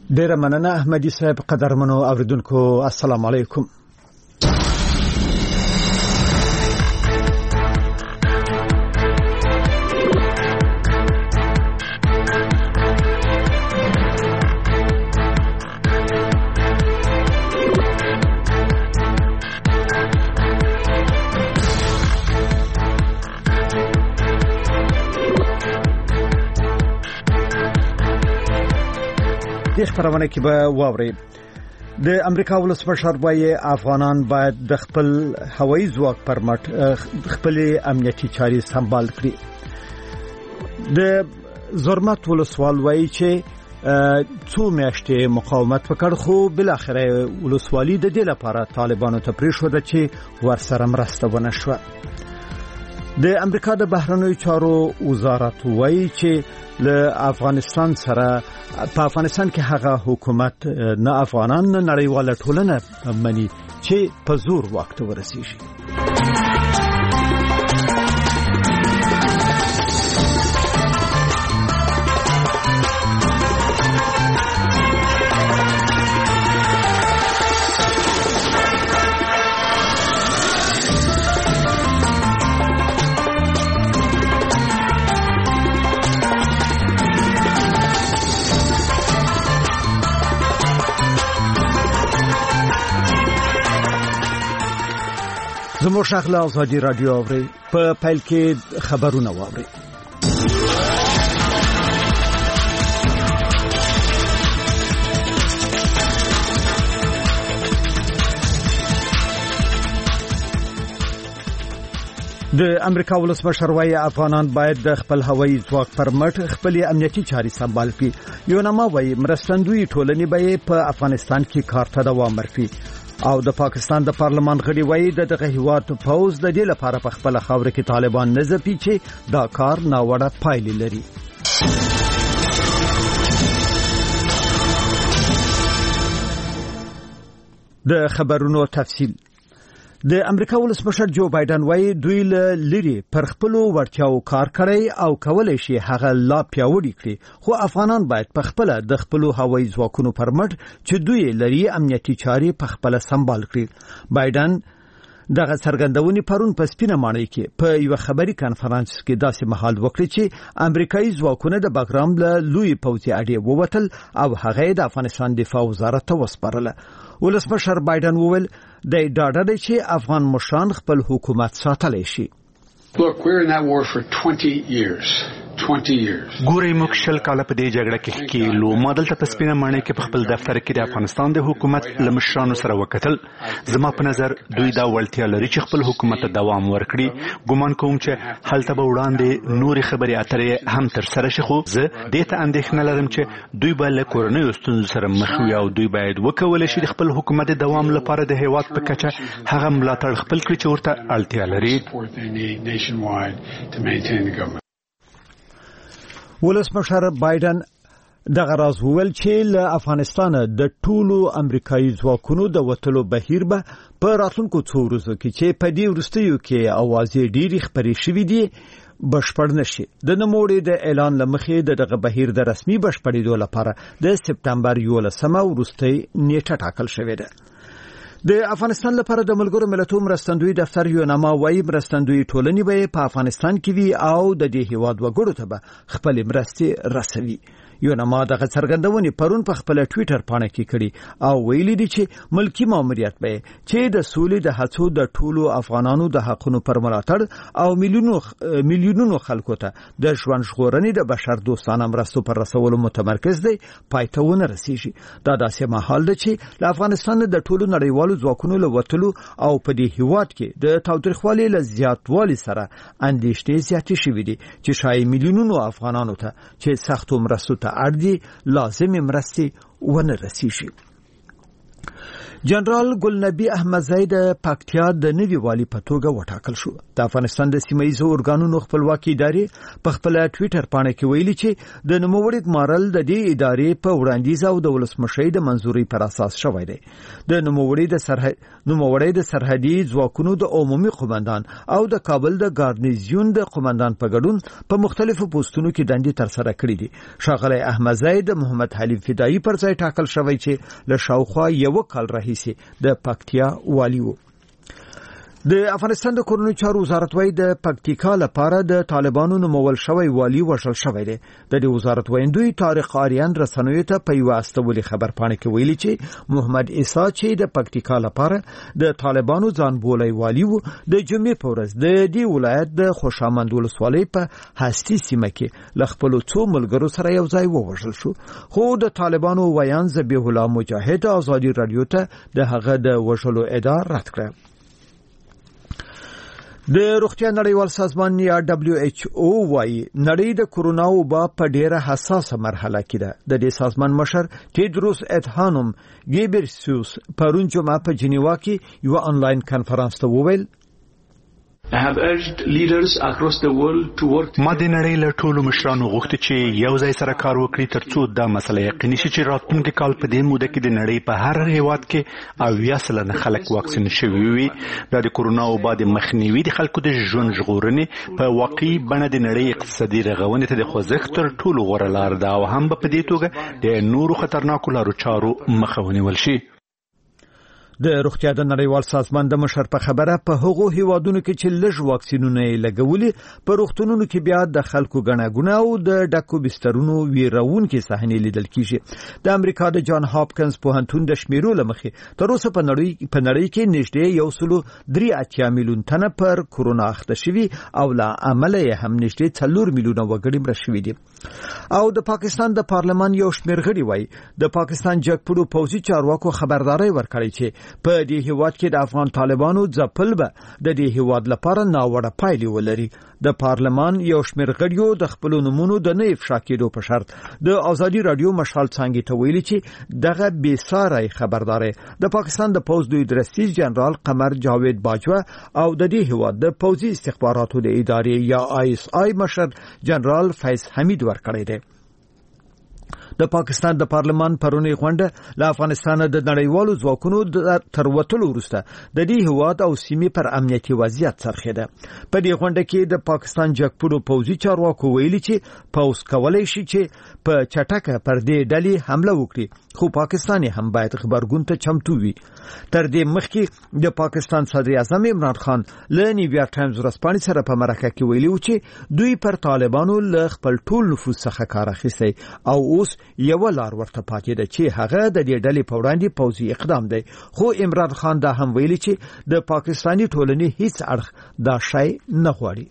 ډیره مننه احمدي صاحب. قدرمنو اوریدونکو السلام علیکم. خبرونه کې به واوري. د امریکا ولسمشر وايي افغانان باید د خپل هوایي ځواک پر مټ خپل امنیتي چارې سمبال کړي. د زرمت ولسوال وايي چې څو میاشتې مقاومت وکړ خو بل اخره ولسوالي د دې لپاره طالبانو ته پریښوده چې ورسره مرسته ونه شوه. د امریکا د بهرنیو چارو وزارت وايي چې له افغانستان سره په افغانستان کې هغه حکومت نه افغانان نه نړیواله ټولنه مني چې په زور واک ته ورسیږي. زموږ شغله ازادي رادیو اوري په پیل کې خبرونه واوري. د امریکا ولسمشر وايي افغانان باید د خپل هوایي ځواک پر مټ خپل امنیتي چارې سمبال کړي. یونما وايي مرستندوی ټولنې به په افغانستان کې کار ته دوام ورکړي. او د پاکستان د پارلمان غړي وایي دغه هیواد فوز د دې لپاره په خپل خاور کې طالبان نه ځپي چې دا کار ناوړه پایلې لري. د خبرونو تفصیل. د امریکا ولسمشر جو بایدن وایي دوی لري پر خپل ورچاو کار کوي او کولای شي هغه لا پیاوړی کړي خو افغانان باید په خپل د خپل هوایي ځواکونو پر مټ چې دوی لري امنیتي چارې په خپل سمبال کړي. بایدن دغه څرګندونې پرون په سپینه ماڼۍ کې په یو خبري کانفرنس کې داسې مهال وکړي چې امریکایي ځواکونه د بګرام له لوی پوځي اډې ووتل او هغه د افغانستان دفاع وزارت ته وسپارله. ولسمشر بایدن وویل د ډاډه دی چې افغان مشران خپل حکومت ساتلی شي. Look, we're in that war for 20 years. ګورې موږ شل کاله په دې جګړه کې کېلو. ما دلته په سپینه ماڼۍ کې په خپل دفتر کې د افغانستان د حکومت له مشرانو سره وکتل. زما په نظر دوی دا وړتیا لري چې خپل حکومت ته دوام ورکړي. ګومان کوم چې هلته به وړاندې نورې خبرې اترې هم تر سره شي خو زه دې ته اندېښنه لرم چې دوی به له کورنیو ستونزو سره مخ وي او دوی باید وکولی شي د خپل حکومت د دوام لپاره د هیواد په کچه هغه ملاتړ خپل کړي چې ورته اړتیا لري. ولسمشر بایدن دغه راز وویل چې له افغانستان د ټولو امریکایي ځواکونو د وټلو بهیر به په راتلونکو څو ورځو کې چې په دې وروستیو کې اوازې ډېری خبرې شوې دي بشپړ نشي. د نوموړي د اعلان لمخې دغه بهیر د رسمي بشپړېدو لپاره د سپتمبر 11 وروستۍ نیټه ټاکل شوې ده. د افغانستان لپاره د ملګرو ملتونو مرستندوی دفتر یونما وايي مرستندوی ټولنې به په افغانستان کې وي او د دې هیواد وګړو ته به خپل مرستې رسوي. یونما دغه څرګندونې پرون په خپل ټوئیټر پاڼه کې کړي او ویلي دي چې ملکی ماموریت به چې د سولې د هڅو د ټولو افغانانو د حقونو پر ملاتړ او میلیونونو خلکو ته د ژوند ژغورنې د بشر دوستانه مرستو پر رسولو متمرکز دی پای ته ونه رسیږي. دا داسې مهال ده چې له افغانستان د ټولو نړیوالو ځواکونو له وتلو او په دې هیواد کې د تاوتریخوالي له زیاتوالي سره اندېښنې زیاتې شوې دي چې شاید میلیونونو افغانانو ته چې سختو مرستو ته اړ دي لازمي مرستې ونه رسیږي. جنرال ګلنبي احمدزی د پکتیا د نوي والي په توګه وټاکل شو. د افغانستان د سیمه‌ییزو ارګانونو خپلواکي ادارې په خپل ټوئیټر باندې کې ویلي چې د نوموړي ګمارل د دې ادارې په وړاندیز او د ولسمشر د منځوري پر اساس شوی دی. د نوموړي د سرحدي ځواکونو د عمومي قومندان او د کابل د ګارنیزیون د قومندان په ګډون په مختلفو پوسټونو کې دندې ترسره کړې دي. ښاغلی احمدزی د محمد حلیف فدایي پر ځای ټاکل شوی چې له شاوخوا یو کال راهیسې د پکتیا والی وو. د افغانستان د کورنیو چارو وزارت وايي د پکتیکا لپاره د طالبانو نومول شوی والی وژل شوی دی. د دې وزارت ویندوی طارق آریان رسنیو ته په یو استولي خبر پاڼه کې ویلي چې محمد عیسی چې د پکتیکا لپاره د طالبانو ځان بولای والی وو د جمعې په ورځ د دې ولایت د خوشامند ولسوالۍ په هستی سیمه کې ل خپل څو ملګرو سره یو ځای ووژل شو. خو د طالبانو ویان ذبیح الله مجاهد ازادي رادیو ته د هغه د وژلو ادعا رد کړه. د روغتیا نړیوال سازمان یا WHO وايي نړۍ د کورونا وبا په ډیره حساسه مرحله کې ده. د دې سازمان مشر ټیدروس ادهانوم ګیبریسیوس پرون جمعه په جنیوا کې یو آنلاین کانفرنس ته وویل I have urged leaders across the world to work. ما د نړۍ له ټولو مشرانو غوښتي چې یو ځای سره کار وکړي ترڅو دا مسله یقیني شي چې راتلونکي کال په دې موده کې د نړۍ په هر هیواد کې 80% خلک واکسین شوي وي. دا د کورونا وبا د مخنیوي د خلکو د ژوند ژغورنې په واقعي بڼه د نړۍ اقتصادي رغونې ته د خوځښت تر ټولو غوره لار ده او هم په دې توګه د نورو خطرناکو لارو چارو مخه ونیول شي. د روغتیا د نړیوال سازمان د مشر په خبره په هغو هیوادونو کې چې لږ واکسینونه لګولي په روغتونونو کې بیا د خلکو غناګونه او د ډکو بسترونو ویرونکې صحنې لیدل کیږي. د امریکا د جان هاپکنز پوهنتون د شمیرو لمخې تر اوسه په نړۍ کې نږدې 1.3 میلیون تنه پر کورونا اخته شوي او لا عمل یې هم نږدې 4 میلیونه وګړي مړه شوي دي. او د پاکستان د پارلمان یو شمیر غړي وایي د پاکستان جګپړو پوځي چارواکو خبرداري ورکړې چې په دې هیواد کې د افغان طالبانو ځپل به د دې هیواد لپاره ناوړه پایلې ولري. د پارلمان یو شمیر غړیو د خپل نمونو د نه افشا کېدو په شرط د ازادي رادیو مشال څنګه ته ویلي چې دغه بې ساري خبرداري د پاکستان د پوځ دوی درستیز جنرال قمر جاوید باجوا او د دې هیواد د پوځي استخباراتو د ادارې یا ISI مشر جنرال فیض حمید ورکړی دی. د پاکستان د پارلمان پرونی غونډه له افغانستان د نړیوالو ځواکونو تر وټلو وروسته د دې هیواد او سیمې پر امنیتي وضعیت څرخیده. په دې غونډه کې د پاکستان جګپړو پوځي چارواکو ویلي چې پوځ کولای شي چې په چټکه پر دې ډلې حمله وکړي خو پاکستان هم باید خبرګون ته چمتو وي. تر دې مخکې د پاکستان صدر اعظم عمران خان له نیویارک ټایمز ورځپاڼې سره په مرکه کې ویلي و چې دوی پر طالبانو له خپل ټول نفوذ څخه کار اخیستی او اوس یو لار ورته پاتې ده چې هغه د دې ډلې په وړاندې پوځي اقدام دی. خو عمران خان دا هم ویلي چې د پاکستاني ټولنې هیڅ اړخ دا شی نه غواړي.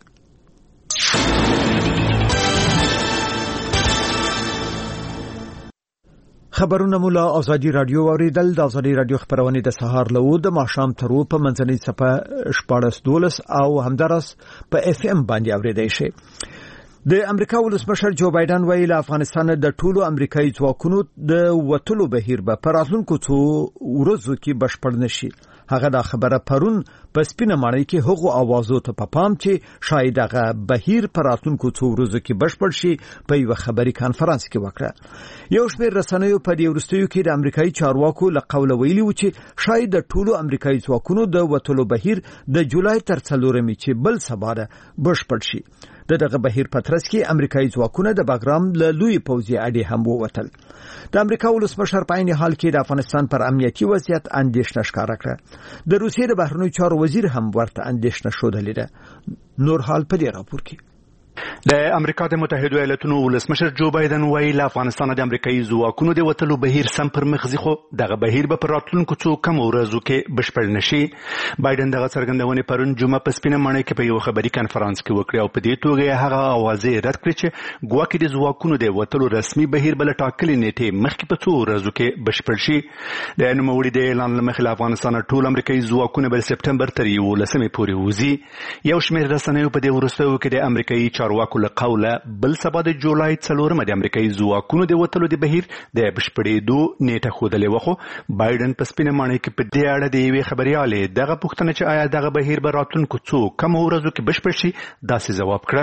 خبرونه مولا ازادي رادیو اوریدل. د ازادي رادیو خبرونه د سهار له د ماښام تر په منځنۍ صفه 14 او همدارس په FM باندې اوریدای شي. د امریکا ولسمشر جو بایدن ویلي له افغانستان د ټولو امریکایي ځواکونو د وټلو بهیر به پر راتلونکو څو ورځو کې بشپړ نشي. هغه دا خبره پرون په سپینه ماڼۍ کې هغو اوازو ته په پام چې شاید هغه بهیر پر راتلونکو څو ورځو کې بشپړ شي په یو خبري کانفرنس کې وکړه. یو شمېر رسنیو په دې وروستیو کې د امریکایي چارواکو له قوله ویلي و چې شاید د ټولو امریکایي ځواکونو د وټلو بهیر د جولای تر 4 چې بل سبا بشپړ شي. دغه بهیر په ترڅ کې امریکایي ځواکونه د باګرام له لوی پوځي اډې هم ووتل. د امریکا ولسمشر په عین حال کې د افغانستان پر امنیتي وضعیت اندېښنه ښکاره کړه. د روسیې د بهرنیو چارو وزیر هم ورته اندېښنه ښودلې ده. نور حال په دې راپور کې د امریکا د متحده ایالاتونو ولسمشر جو بایدن ویلي له افغانستان د امریکایي ځواکونو د وټلو بهیر سم پر مخ ځي خو دغه بهیر به پر راتلونکو څو کم ورځو کې بشپړ نشي. بایدن دغه څرګندونه پرون جمعه په سپینه ماڼۍ کې په یو خبري کانفرنس کې وکړه او په دې توګه هغه اوازې رد کړې چې ګواکې د ځواکونو د وټلو رسمي بهیر بل ټاکلې نیټه مخکې په څو ورځو کې بشپړ شي. د نوموړي د اعلان لمخې افغانستان ټول امریکایي ځواکونه بل سپټمبر تر 11 پورې وځي. یو شمېر رسنیو په دې وروستیو کې د امریکایي چارواکو له قوله بل سبا د جولای 4 د امریکایي ځواکونو د وتلو د بهیر د بشپړېدو نیټه ښودلې وه، خو بایدن په سپینه ماڼۍ کې په دې اړه د یوې خبریالې دغه پوښتنه چې آیا دغه بهیر به راتلونکو څو کمو ورځو کې بشپړ شي داسې ځواب کړه.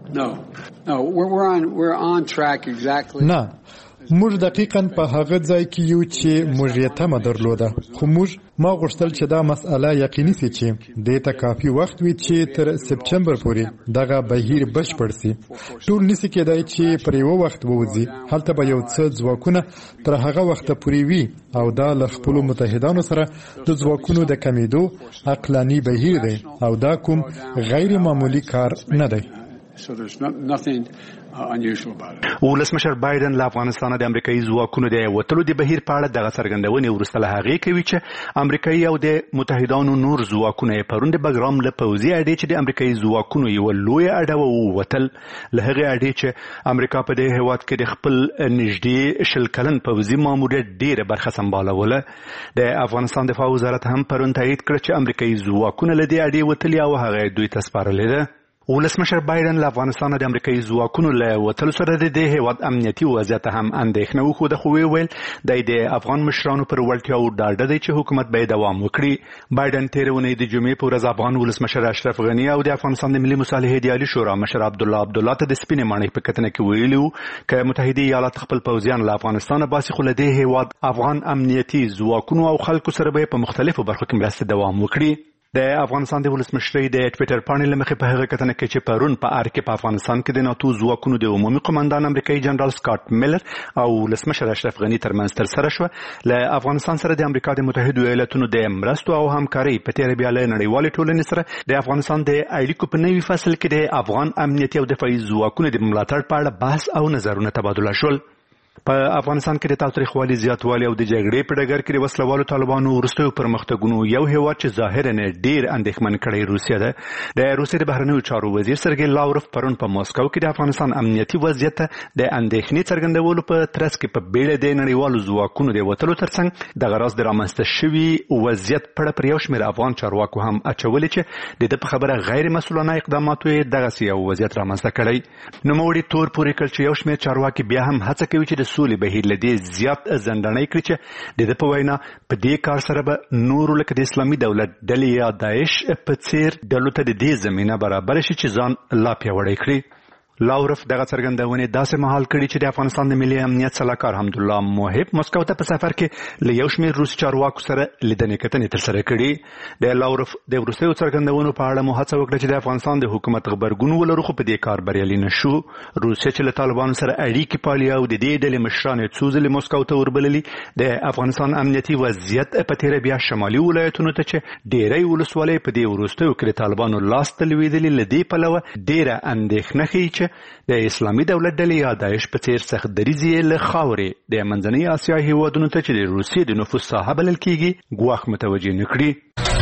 نه، موږ دقیقاً په هغه ځای کې یو چې موږ یې تمه درلوده، خو ما غوښتل چې دا مسأله یقیني سي چې دې ته کافي وخت وي چې تر سپټمبر پورې دغه بهیر بشپړ سي. ټول نسی کېدای چې پر یو وخت ووځي، هلته به یو څه ځواکونه تر هغه وخت پورې وي او دا له خپلو متحدانو سره د ځواکونو د کمیدو عقلاني بهیر دی او دا کوم غیر معمولی کار نه دی. So there's nothing unusual about it. ولسمشر بایدن له افغانستان د امریکایي ځواکونو د وتلو د بهیر په اړه دغه څرګندونې وروسته له هغې کوي چې امریکایي او د متحدانو نور ځواکونه یې پرون د بګرام له پوځي اډې چې د امریکایي ځواکونو یوه لویه اډه ووتل، له هغې اډې چې امریکا په دې هېواد کې د خپل نږدې 20 کلن پوځي ماموریت ډېره برخه سمبالوله. د افغانستان دفاع وزارت هم پرون تایید کړ چې امریکایي ځواکونه له دې اډې وتلي او هغه دوی ته سپارلې ده. ولسمشر بایدن له افغانستان د امریکایي ځواکونو له وتلو سره د دې هېواد امنیتي وضعیت هم اندېښنه وښوده، خو ویل دی د افغان مشرانو پر وړتیاو ډاډه دی چې حکومت به یې دوام وکړي. بایدن تېره اونۍ د جمعې په ورځ افغان ولسمشر اشرف غني او د افغانستان د ملي مصالحې د عالي شورا مشر عبدالله عبدالله ته د سپینې ماڼۍ په کتنه کې ویلي وو که متحده ایالات خپل پوځیان له افغانستانه باسي، خو له دې هېواد افغان امنیتي ځواکونو او خلکو سره به په مختلفو برخو کې مرسته دوام وکړي. د افغانستان د ولسمشرۍ د ټویټر پاڼې له مخې په هغه کتنه کې چې پرون په ار کې په افغانستان کې د ناتو ځواکونو د عمومي قماندان امریکایي جنرال سکاټ میلر او ولسمشر اشرف غني ترمنځ ترسره شوه. له افغانستان سره د امریکا د متحدو ایالاتونو د مرستو او همکارۍ په تېره بیا له نړیوالې ټولنې سره د افغانستان د اړیکو په نوي فصل کې د افغان امنیتي او دفاعي ځواکونو د ملاتړ په اړه بحث او نظرونه تبادله شول. په افغانستان کې د تاوتریخوالي زیاتوالی او د جګړې په ډګر کې د وسلوالو طالبانو وروستیو پرمختګونو یو هېواد چې ظاهراً ډېر اندېښمن کړی روسیه ده. د روسیې د بهرنیو چارو وزیر سرګی لاوروف پرون په مسکو کې د افغانستان امنیتي وضعیت ته د اندېښنې څرګندولو په ترڅ کې په بیړه د نړیوالو ځواکونو د وتلو ترڅنګ دغه راز د رامنځته شوي وضعیت په اړه پر یو شمېر افغان چارواکو هم اچولې چې د ده په خبره غیر مسؤلانه اقداماتو یې دغسې یو وضعیت رامنځته کړی. نوموړي تور پورې کړ چې یو شمېر چارواکي بیا هم هڅه کوي چې د سولې بهیر له دې زیات ځنډنی کړي چې د ده په وینا په دې کار سره به نورو لکه د اسلامي دولت ډلې یا داعش په څیر ډلو ته د دې زمینه برابره شي چې ځان لا پیاوړی کړي. لاوروف دغه څرګندونې داسې مهال کړي چې د افغانستان د ملي امنیت سلاکار حمدالله محب مسکو ته په سفر کې له یو شمېر روسي چارواکو سره لیدنې کتنې ترسره کړي. د لاوروف د وروستیو څرګندونو په اړه مو هڅه وکړه چې د افغانستان د حکومت غبرګون ولرو، خو په دې کار بریالي نه شو. روسیه چې له طالبانو سره اړیکې پالي او د دې ډلې مشران یې څو ځلې مسکو ته وربللي، د افغانستان امنیتي وضعیت په تېره بیا شمالي ولایتونو ته چې ډېری ولسوالۍ په دې وروستیو کې د طالبانو لاس ته لوېدلي، له دې پلوه ډېره اندېښنه ښیي چې د اسلامي دولت ډلې یا داعش په څیر سخت دریځ له خاورې د منځنۍ اسیا هېوادونو ته چې د روسیې د نفوذ ساحه بلل کېږي ګواښ متوجه نه کړي.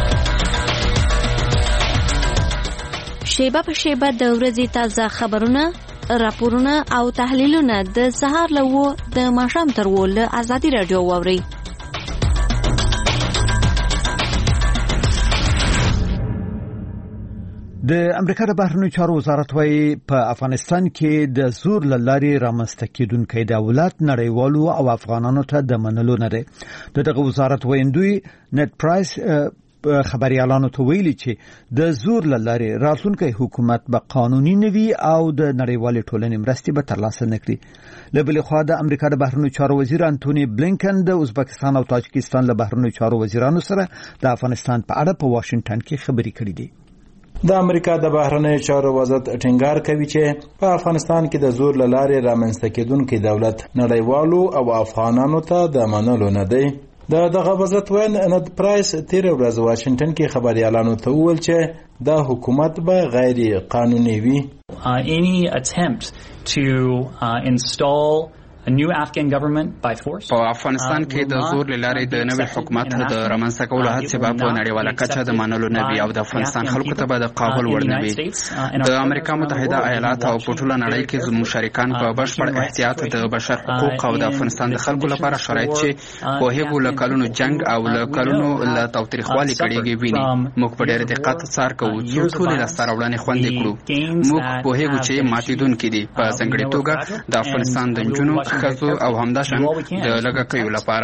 شیبه په شیبه د ورځې تازه خبرونه، راپورونه او تحلیلونه د سهار له 9 د ماښام تر 10 له ازادي راډیو واورئ. د امریکا د بهرنیو چارو وزارت وايي په افغانستان کې د زور له لارې رامنځته کېدونکی دولت نړیوالو او افغانانو ته د منلو نه دی. دغه وزارت ویندوی نت پرایس خبريالانو ته ویلي چې د زور له لارې راتلونکی حکومت به قانوني نه وي او د نړیوالې ټولنې مرستې به ترلاسه نه کړي. له بلې خوا د امریکا د بهرنیو چارو وزیر انټوني بلینکن د ازبکستان او تاجکستان له بهرنیو چارو وزیرانو سره د افغانستان په اړه په واشنگټن کې خبرې کړې دي. د امریکا د بهرنیو چارو وزارت ټینګار کوي چې په افغانستان کې د زور له لارې رامنځته کېدونکي دولت نړیوالو او افغانانو ته د منلو نه دی. دغه وزارت وین نت پرایس تیر ورځ واشنگټن کې خبريالانو ته وویل چې دا حکومت به غیر قانوني وي. Any attempt to install په افغانستان کې د زور لارې د نوي حکومت د رامنځته کولو هڅې به په نړیواله کچه د منلو نه وي او د افغانستان خلکو ته به د قابل وړ نه وي. د امریکا متحده ایالات او په ټوله نړۍ کې زموږ شریکان په بشپړ احتیاط د بشر حقوق او د افغانستان د خلکو لپاره شرایط چې پوهیږو له کلونو جنگ او له کلونو له تاوتریخوالي کړيږي ویني. موږ په ډېر دقت څار کوو چې ټولې لاسته راوړنې خوندي کړو. موږ پوهیږو چې ماتیدونکي دي په ځانګړې توګه د افغانستان د نجونو ښځو او همداشان د لږکیو لپاره.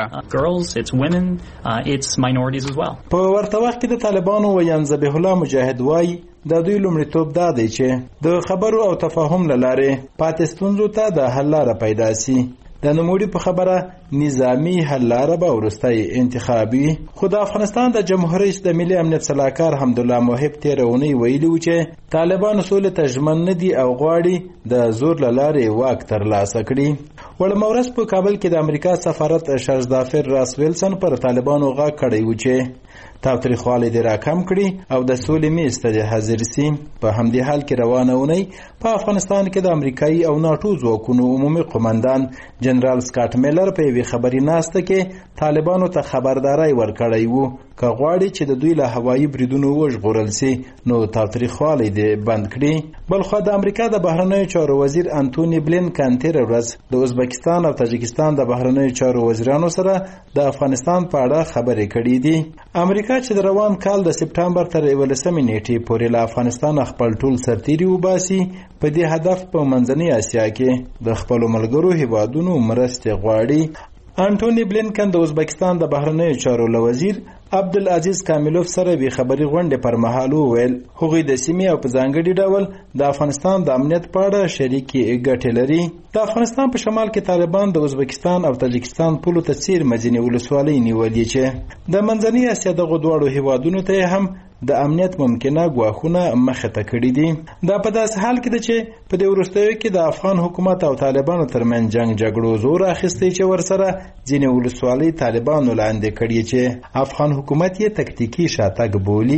په ورته وخت کې د طالبانو ویان ذبیح الله مجاهد وایي د دوی لومړیتوب دا دی چې د خبرو او تفاهم له لارې پاتې ستونزو ته د حل لاره پیدا سي. د نوموړي په خبره نظامی حل لاره به وروستی انتخابي. خو د افغانستان د جمهور رئیس د ملي امنیت سلاکار حمدالله محب تېره اونۍ ویلي و چې طالبانو سولې ته ژمن نه دي او غواړي د زور له لارې واک ترلاسه کړي. وړمه ورځ په کابل کې د امریکا سفارت شرزدافر راس ویلسن پر طالبانو غږ کړی و چې تاوتریخوالی دې راکم کړي او د سولې میز ته دې حاضر سي. په همدې حال کې روانه اونۍ په افغانستان کې د امریکایي او ناټو ځواکونو عمومي قومندان جنرال سکاټ میلر په یوې خبري ناسته کې طالبانو ته خبرداري ورکړی و که غواړي چې د دوی له هوایي بریدونو وژغورل سي نو تاوتریخوالی دې بند کړي. بلخو د امریکا د بهرنیو چارو وزیر انټونی بلینکن تېره ورځ د ازبکستان او تاجکستان د بهرنیو چارو وزیرانو سره د افغانستان په اړه خبرې کړې دي. امریکا چې د روان کال د سپټمبر تر 11 نیټې پورې له افغانستان خپل ټول سرتیري وباسي په دې هدف په منځنۍ اسیا کې د خپلو ملګرو هیوادونو مرستې غواړي. انټونی بلینکن د ازبکستان د بهرنیو چارو وزیر عبدالعزیز کاملوف سره به خبري غونډه پر مهال وویل هغوی د سیمې او په ځانګړي ډول د افغانستان د امنیت په اړه شریکې ګټې لري. د افغانستان په شمال کې طالبان د ازبکستان او تاجکستان پولو ته څیرمه ځینې ولسوالۍ نیولې چې د منځنۍ اسیا دغو دواړو هیوادونو ته هم د امنیت ممکنه ګواښونه مخه ته کړي دي. دا په داسې حال کې ده چې په دې وروستیو کې د افغان حکومت او طالبانو ترمنځ جګړو زور اخیستی چې ورسره ځینې ولسوالۍ طالبانو لاندې کړي چې افغان حکومت یې تکتیکي شاتګ بولي.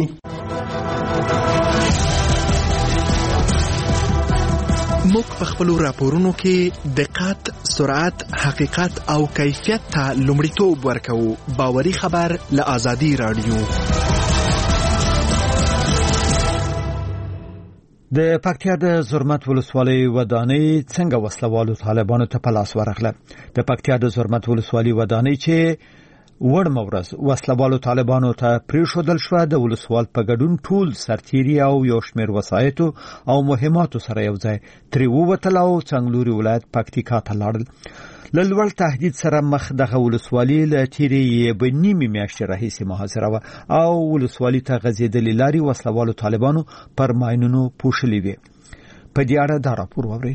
موږ په خپلو راپورونو کې دقت، سرعت، حقیقت او کیفیت ته لومړیتوب ورکوو. باوري خبر له آزادي رادیو. د پکتیا د زرمت ولسوالۍ ودانۍ څنګه وسلوالو طالبانو ته په لاس ورغله؟ د پکتیا د زرمت ولسوالۍ ودانۍ چې وړمه ورځ وسلوالو طالبانو ته پریښودل شوه د ولسوال په ګډون ټول سرتیري او یو شمېر وسایطو او مهماتو سره یو ځای ترې ووتل او څنګلوري ولایت پکتیکا ته لاړل. له لوړ تهدید سره مخ دغه ولسوالي له تیرې یوې نیمې میاشتې راهیسې محاصره وه او ولسوالي ته غځېدلې لارې وسلوالو طالبانو پر ماینونو پوښلې وې. په دې اړه دا راپور واورئ.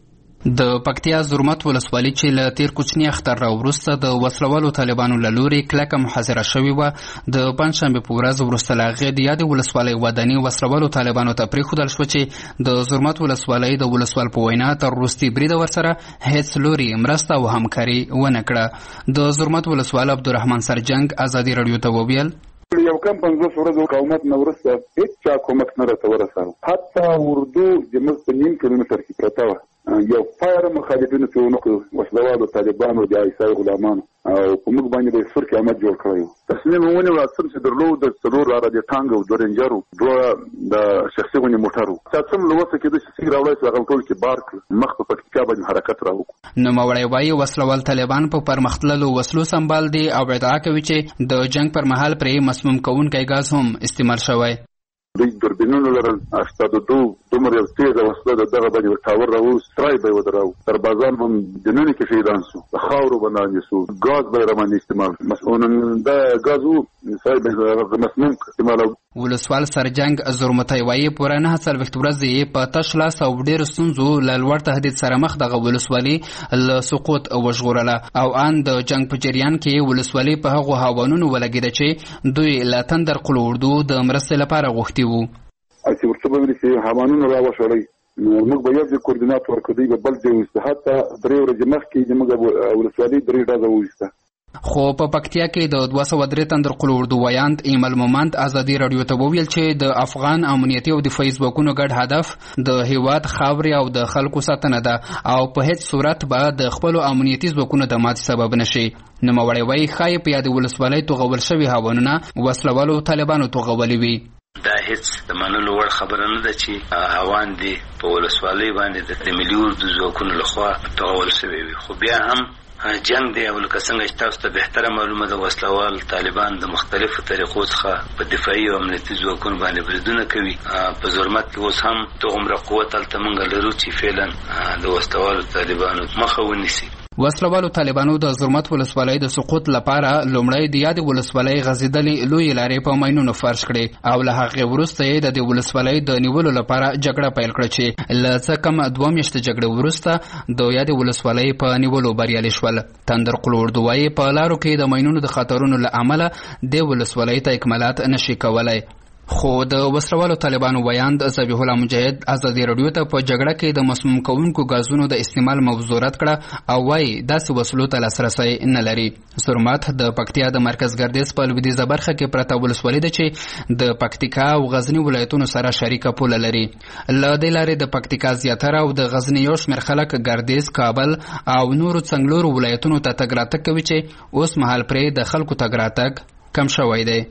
د پکتیا زرمت ولسوالي چې له تیر کوچني اختر راوروسته د وسلوالو طالبانو له لوري کلکه محاصره شوې وه. د پنجشنبې په ورځ وروسته له هغې د یادې ولسوالۍ ودانۍ وسلوالو طالبانو ته پرېښودل شوه چې د زرمت ولسوالۍ د ولسوال په وینا تر وروستي بریده ورسره هېڅ لوري مرسته او همکاري ونه کړه. د زرمت ولسوال عبدالرحمن سرجنګ ازادي راډیو ته وویل یو کم 50 ورځو مقاومت نه وروسته هېڅ چا کومک نه راته ورساوه. حتی اردو زموږ په 9 کیلومتر کې پرته وه. یو فایر مخالفینو چې ونکړو وسلوالو طالبانو د عیسی غلامانو او په موږ باندې د سور قیامت جوړ کړی و. تصمیم ونیو اصل چې درلود د څلور اره د ټانګ او د رنجرو دوه د شخصي غونې موټرو څوم له وسه کې د شخصي راوړی چې هغه ټول کې بار مخ په پکتیکا باندې حرکت راوکړو. نوموړی وایي وسلوال طالبان په پرمختللو وسلو سمبال دي او ادعا کوي چې د جنگ پر مهال پرې مسموم کوونکی ګاز هم استعمال شوی. دوی دوربینونه لرل 82 دومره یو تیزه وسله د دغه باندې ټاور راوست سرای به یې ودراو. سربازان هم دننه کې شهیدان شو. د خاورو باندې شو ګاز به یې راباندې استعمال مسؤلن دا ګاز و صاحب مسموم استعمال. ولسوال سرجنګ زرمتی وایي پوره 9 ورځې په تش لاس او ډېرو ستونزو له لوړ تهدید سره مخ دغه ولسوالي له سقوط وژغورله او ان د جنگ په جریان کې ولسوالي په هغو هاوانونو ولګېده چې دوی له تندر قلو اردو د مرستې لپاره غوښتي وو. چې ورته به ویل چې هاوانونه راوشړئ موږ به یو ځای کوردینات ورکړو دوی به بل ځای وویسته. حتی 3 ورځې مخکې زموږ ولسوالي 3 ډزه وویسته خو په پکتیا کې د 203 تندر قلو اردو ویاند ایمل مومند ازادي رادیو ته وویل چې د افغان امنیتي او دفاعي ځواکونو ګډ هدف د هیواد خاورې او د خلکو ساتنه ده او په هیڅ صورت به د خپل امنیتي ځواکونو د ماتې سبب نشي. نوموړی وایي ښایي په یاد ولسوالۍ توغول شوي هاونونه وسلوالو طالبانو توغولي وي. دا هیڅ د منلو وړ خبره نه ده چې هاوان دي په ولسوالۍ باندې د ملي اردو ځواکونو لخوا توغول شوي وي. خو بیا هم جنگ دی او لکه څنګه چې تاسو ته بهتره معلومه ده وسلوال طالبان د مختلفو طریقو څخه په دفاعي او امنیتي ځواکونو باندې بریدونه کوي. په زرمت کې اوس هم دومره قوت هلته موږ لرو چې فعلا د وسلوالو طالبانو مخه ونیسي. وسلوالو طالبانو د زرمت ولسوالۍ د سقوط لپاره لومړی د یاد ولسوالۍ غځېدلې لوی لارې په ماینونو فرش کړې او له هغې وروسته یې د ولسوالۍ د نیولو لپاره جګړه پیل کړه چې له څه کم 2 میاشتې جګړې وروسته د یاد ولسوالۍ په نیولو بریالي شول. تندر قلو اردو وایي په لارو کې د ماینونو د خطرونو له امله د ولسوالۍ ته اکمالات نشي کولای. خو د وسلوالو طالبانو ویاند ذبیح الله مجاهد ازادي رادیو ته په جګړه کې د مسموم کوونکو غازونو د استعمال موضوع رد کړه او وایي داسې وسلو ته لاسرسی نه لري. زرمت د پکتیا د مرکز ګردیز په لویدیځه برخه کې پرته ولسوالي ده چې د پکتیکا او غزنی ولایتونو سره شریکه پوله لري. له دې لارې د پکتیکا زیاتره او د غزنی یو شمېر خلک ګردیز، کابل او نورو څنګلورو ولایتونو ته تګ راتګ کوي چې اوس مهال پرې د خلکو تګ راتګ کم شوی دی.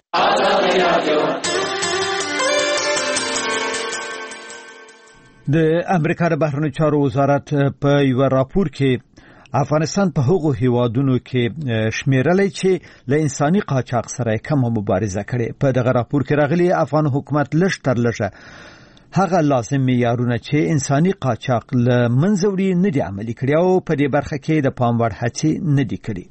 د امریکا د بهرنیو چارو وزارت په یو راپور کې افغانستان په هغو هیوادونو کې شمیرلی چې له انساني قاچاق سره کومه مبارزه کړې. په دغه راپور کې راغلي افغان حکومت لږ تر لږه هغه لازم معیارونه چې انساني قاچاق له منځه وړي نه دي عملي کړي او په دې برخه کې د پام وړ هڅې نه دي کړي.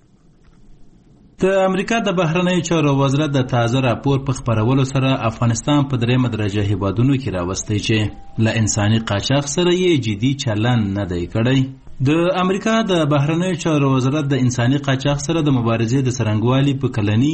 د امریکا د بهرنیو چارو وزارت د تازه راپور په خپرولو سره افغانستان په درېمه درجه هیوادونو کې راوستی چې له انساني قاچاق سره یې جدي چلن نه دی کړی. د امریکا د بهرنیو چارو وزارت د انساني قاچاق سره د مبارزې د څرنګوالي په کلني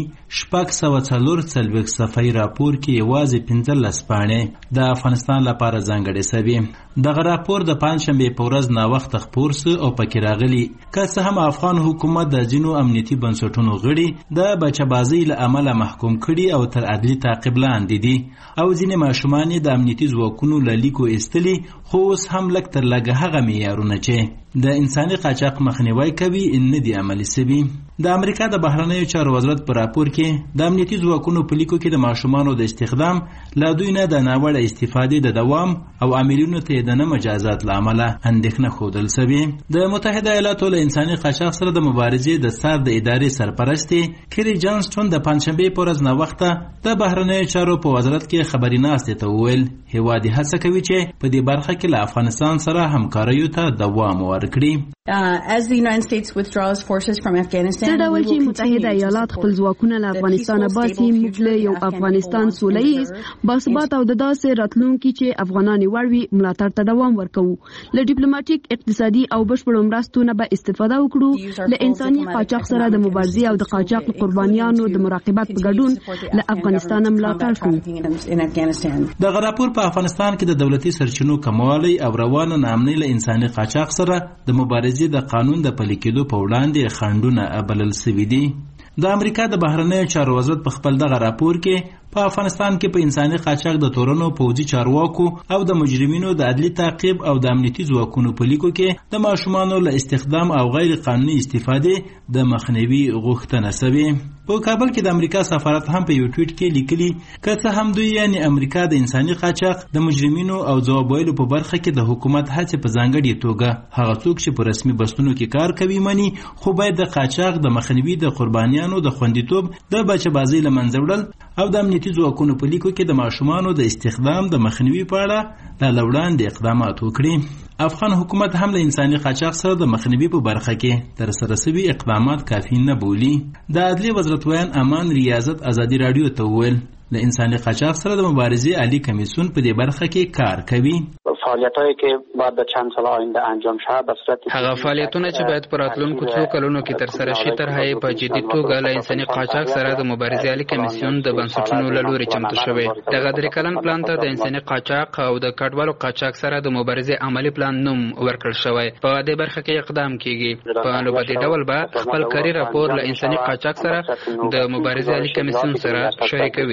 644 صفحې راپور کې یوازې 15 پاڼې د افغانستان لپاره ځانګړې شوې. دغه راپور د پنځشنبې په ورځ ناوخته خپور سو او پکې راغلي که څه هم افغان حکومت د ځینو امنیتي بنسټونو غړي د بچه‌بازۍ له امله محکوم کړي او تر عدلي تعقیب لاندې دي او ځینې ماشومان د امنیتي ځواکونو له لیکو ایستلي خو اوس هم لږ تر لږه هغه معیارونه چې د انساني قاچاق مخنیوي کوي نه دي عملي شوي. د امریکا د بهرنیو چارو وزارت په راپور کې د امنیتي ځواکونو په لیکو کې د ماشومانو د استخدام له دوی نه د ناوړه استفادې د دوام او عاملینو ته د نه مجازات له امله اندېښنه ښودل شوې. د متحده ایالاتو له انساني قاچاق سره د مبارزې د سر د ادارې سرپرستې کیری جانسټون د پنځشنبې په ورځ ناوخته د بهرنیو چارو په وزارت کې خبري ناستې ته وویل هیواد یې هڅه کوي چې په دې برخه کې له افغانستان سره همکاریو ته دوام ورکړي. As the United States withdraws forces from Afghanistan, ډول چې متحده ایالات خپل ځواکونه له افغانستان باسي موږ له یو افغانستان سولهییز باثبات او د داسې راتلونکي چې افغانان وړوي ملاتړ ته دوام ورکوو. له ډیپلوماټیک اقتصادي او بشپړو مرستو نه به استفاده وکړو. له انساني قاچاق سره د مبارزې او د قاچاق قربانیانو د مراقبت په ګډون له افغانستان ملاتړ کوو. دغه راپور په افغانستان کې د دولتي سرچینو کموالی او روانه ناامنۍ له انساني قاچاق سره د مبارزې د قانون د پلي کېدو په وړاندې خنډونه بلل شوي دي. د امریکا د بهرنیو چارو وزارت په خپل دغه راپور کې په افغانستان کې په انساني قاچاق د تورنو پوځي چارواکو او د مجرمینو د عدلي تعقیب او د امنیتي ځواکونو په لیکو کې د ماشومانو له استخدام او غیر قانوني استفادې د مخنیوي غوښتنه شوې. په کابل کې د امریکا سفارت هم په یو ټویټ کې لیکلي که څه هم دوی یعنی امریکا د انساني قاچاق د مجرمینو او ځواب ویلو په برخه کې د حکومت هڅې په ځانګړې توګه هغه څوک چې په رسمي بستونو کې کار کوي مني خو باید د قاچاق د مخنیوي د قربانیانو د خوندیتوب د بچه‌بازۍ له منځه وړل او د امنیتي ځواکونو په لیکو کې د ماشومانو د استخدام د مخنیوي په اړه له وړاندې اقدامات وکړي. افغان حکومت هم له انساني قاچاق سره د مخنیوي په برخه کې ترسره شوي اقدامات کافي نه بولي. د عدلي وزارت ویان امان ریاضت ازادي رادیو ته وویل له انساني قاچاق سره د مبارزې عالی کمیسیون په دې برخه کې کار کوي. فعالیتایی که بعد د چند سال آینده انجام شود به صورت هغه فعالیتونه چې باید پر راتلونکو څو کلونو کې ترسره شي تر هغه په جدي توګه له انساني قاچاق سره د مبارزې عالی کمیسیون د بنسټونو له لوري چمتو شوی. دغه درې کلن پلان ته د انساني قاچاق او د کډوالو قاچاق سره د مبارزې عملی پلان نوم ورکړل شوی. په دې برخه کې اقدام کیږي. په نو بده ډول به خپل کاري راپور له انساني قاچاق سره د مبارزې عالی کمیسیون سره شریکوي.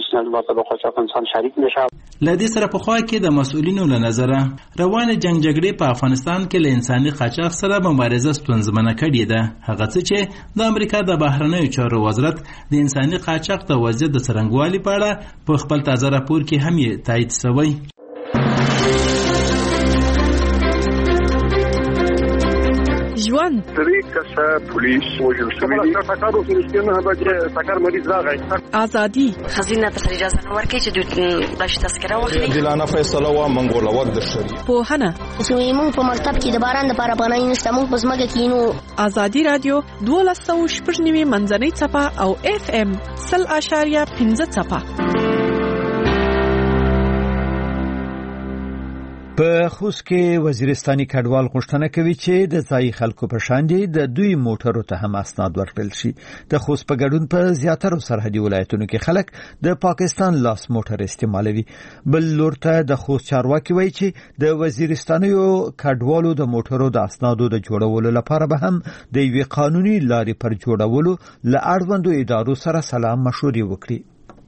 لدې سره په خوا کې د مسؤلینو له نظره روانه جنگ جګړې په افغانستان کې له انساني قاچاق سره مبارزه ستونزمنه کړې ده. هغه څه چې د امریکا د بهرنیو چارو وزارت د انساني قاچاق د وضعیت د څرنګوالي په اړه په خپل تازه راپور کې هم یې تایید شوی. ژوند پولیس وژل شوی دي. تاسو سره چې سکر مریض راغی. ازادي خزینه ته اجازه نه ورکړي چې دوی د تذکره واخلي. دلانه فیصله وا منګول وخت د شری. پوهنه چې موږ په مکتب کې د باران لپاره پناه نشته، موږ په ځمکه کې نو. ازادي رادیو 12.9 منځنۍ څپه او FM 0.5 څپه. په خوست کې وزیرستاني کډوال غوښتنه کوي چې د ځایي خلکو په شان دي د دوی موټرو ته هم اسناد ورکړل شي. د خوست په ګډون په زیاتره سرحدي ولایتونو کې خلک د پاکستان لاس موټر استعمالوي. بل لور ته د خوست چارواکي وایي چې د وزیرستانیو کډوالو د موټرو د اسنادو د جوړولو لپاره به هم د یوې قانوني لارې پر جوړولو له اړوندو ادارو سره سلا مشورې وکړي.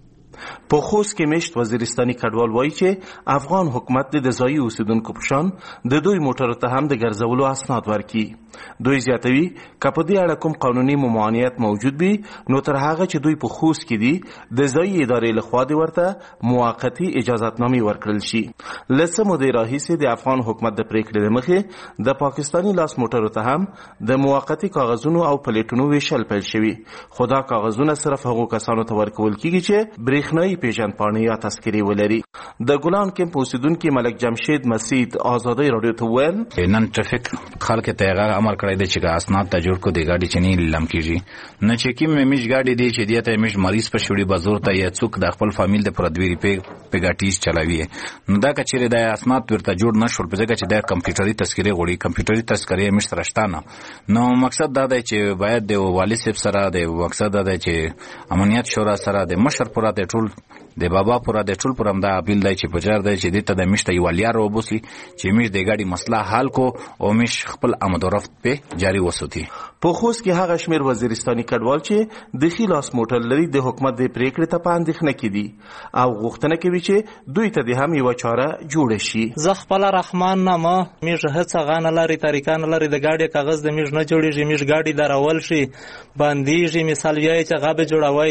په خوست کې مشت وزیرستاني کډوال وایي چې افغان حکومت د ځایي اوسیدونکو په شان د دوی موټرو ته هم د ګرځولو اسناد ورکړي. دوی زیاتوي که په دې اړه کوم قانوني ممانعت موجود وي نو تر هغه چې دوی په خوست کې دي د ځایي ادارې لخوا دې ورته موقتي اجازهنامې ورکړل شي. له څه مودې راهیسې د افغان حکومت د پریکړې له مخې د پاکستاني لاس موټرو ته هم د موقتي کاغذونو او پلیټونو ویشل پیل شوي، خو دا کاغذونه صرف هغو کسانو ته ورکول کیږي چې برېښنایي پیژندپاڼې یا تذکرې ولري. د ګلان کمپ اوسیدونکي ملک جمشید مسید آزادۍ رادیو ته وویل نن ټرافیک خلک ته امر کړی دی چې اسناد ته جوړ کو دی ګاډي چې نه لم کیږي نه چې کیم میش ګاډي دی چې دیته میش مریض په شوړي بازور ته یا څوک د خپل فامیل د پردویری په ګاټیز چلاوي. نو دا کچېره د اسناد ورته جوړ نشول په ځکه چې د کمپیوټري تذکرې غوړي کمپیوټري تذکرې مش ترشتانه. نو مقصد دا دی چې باید د والي صاحب سره د مقصد دا دی چې امنیت شورا سره د مشر پورا د ټول د بابا پورا د ټول پرم دا اپیل دی چې بجار دی چې دته د مشته یوالیار وبوسي چې مش د ګاډي مسله حل کو او مش خپل آمد و رفت په جاری وسوتی. په خوست کې هغه شمیر وزیرستاني کډوال چې د خلاص موټر لري د حکومت د پریکړې ته پاندښنه کړي او غوښتنه کوي چې دوی ته د هم یو چاره جوړ شي. زه خپل رحمان نامه میږه هڅه غانه لري طریقان لري د ګاډي کاغذ د میږ نه جوړیږي میږ ګاډي درول شي باندېږي مثال یې چې غابه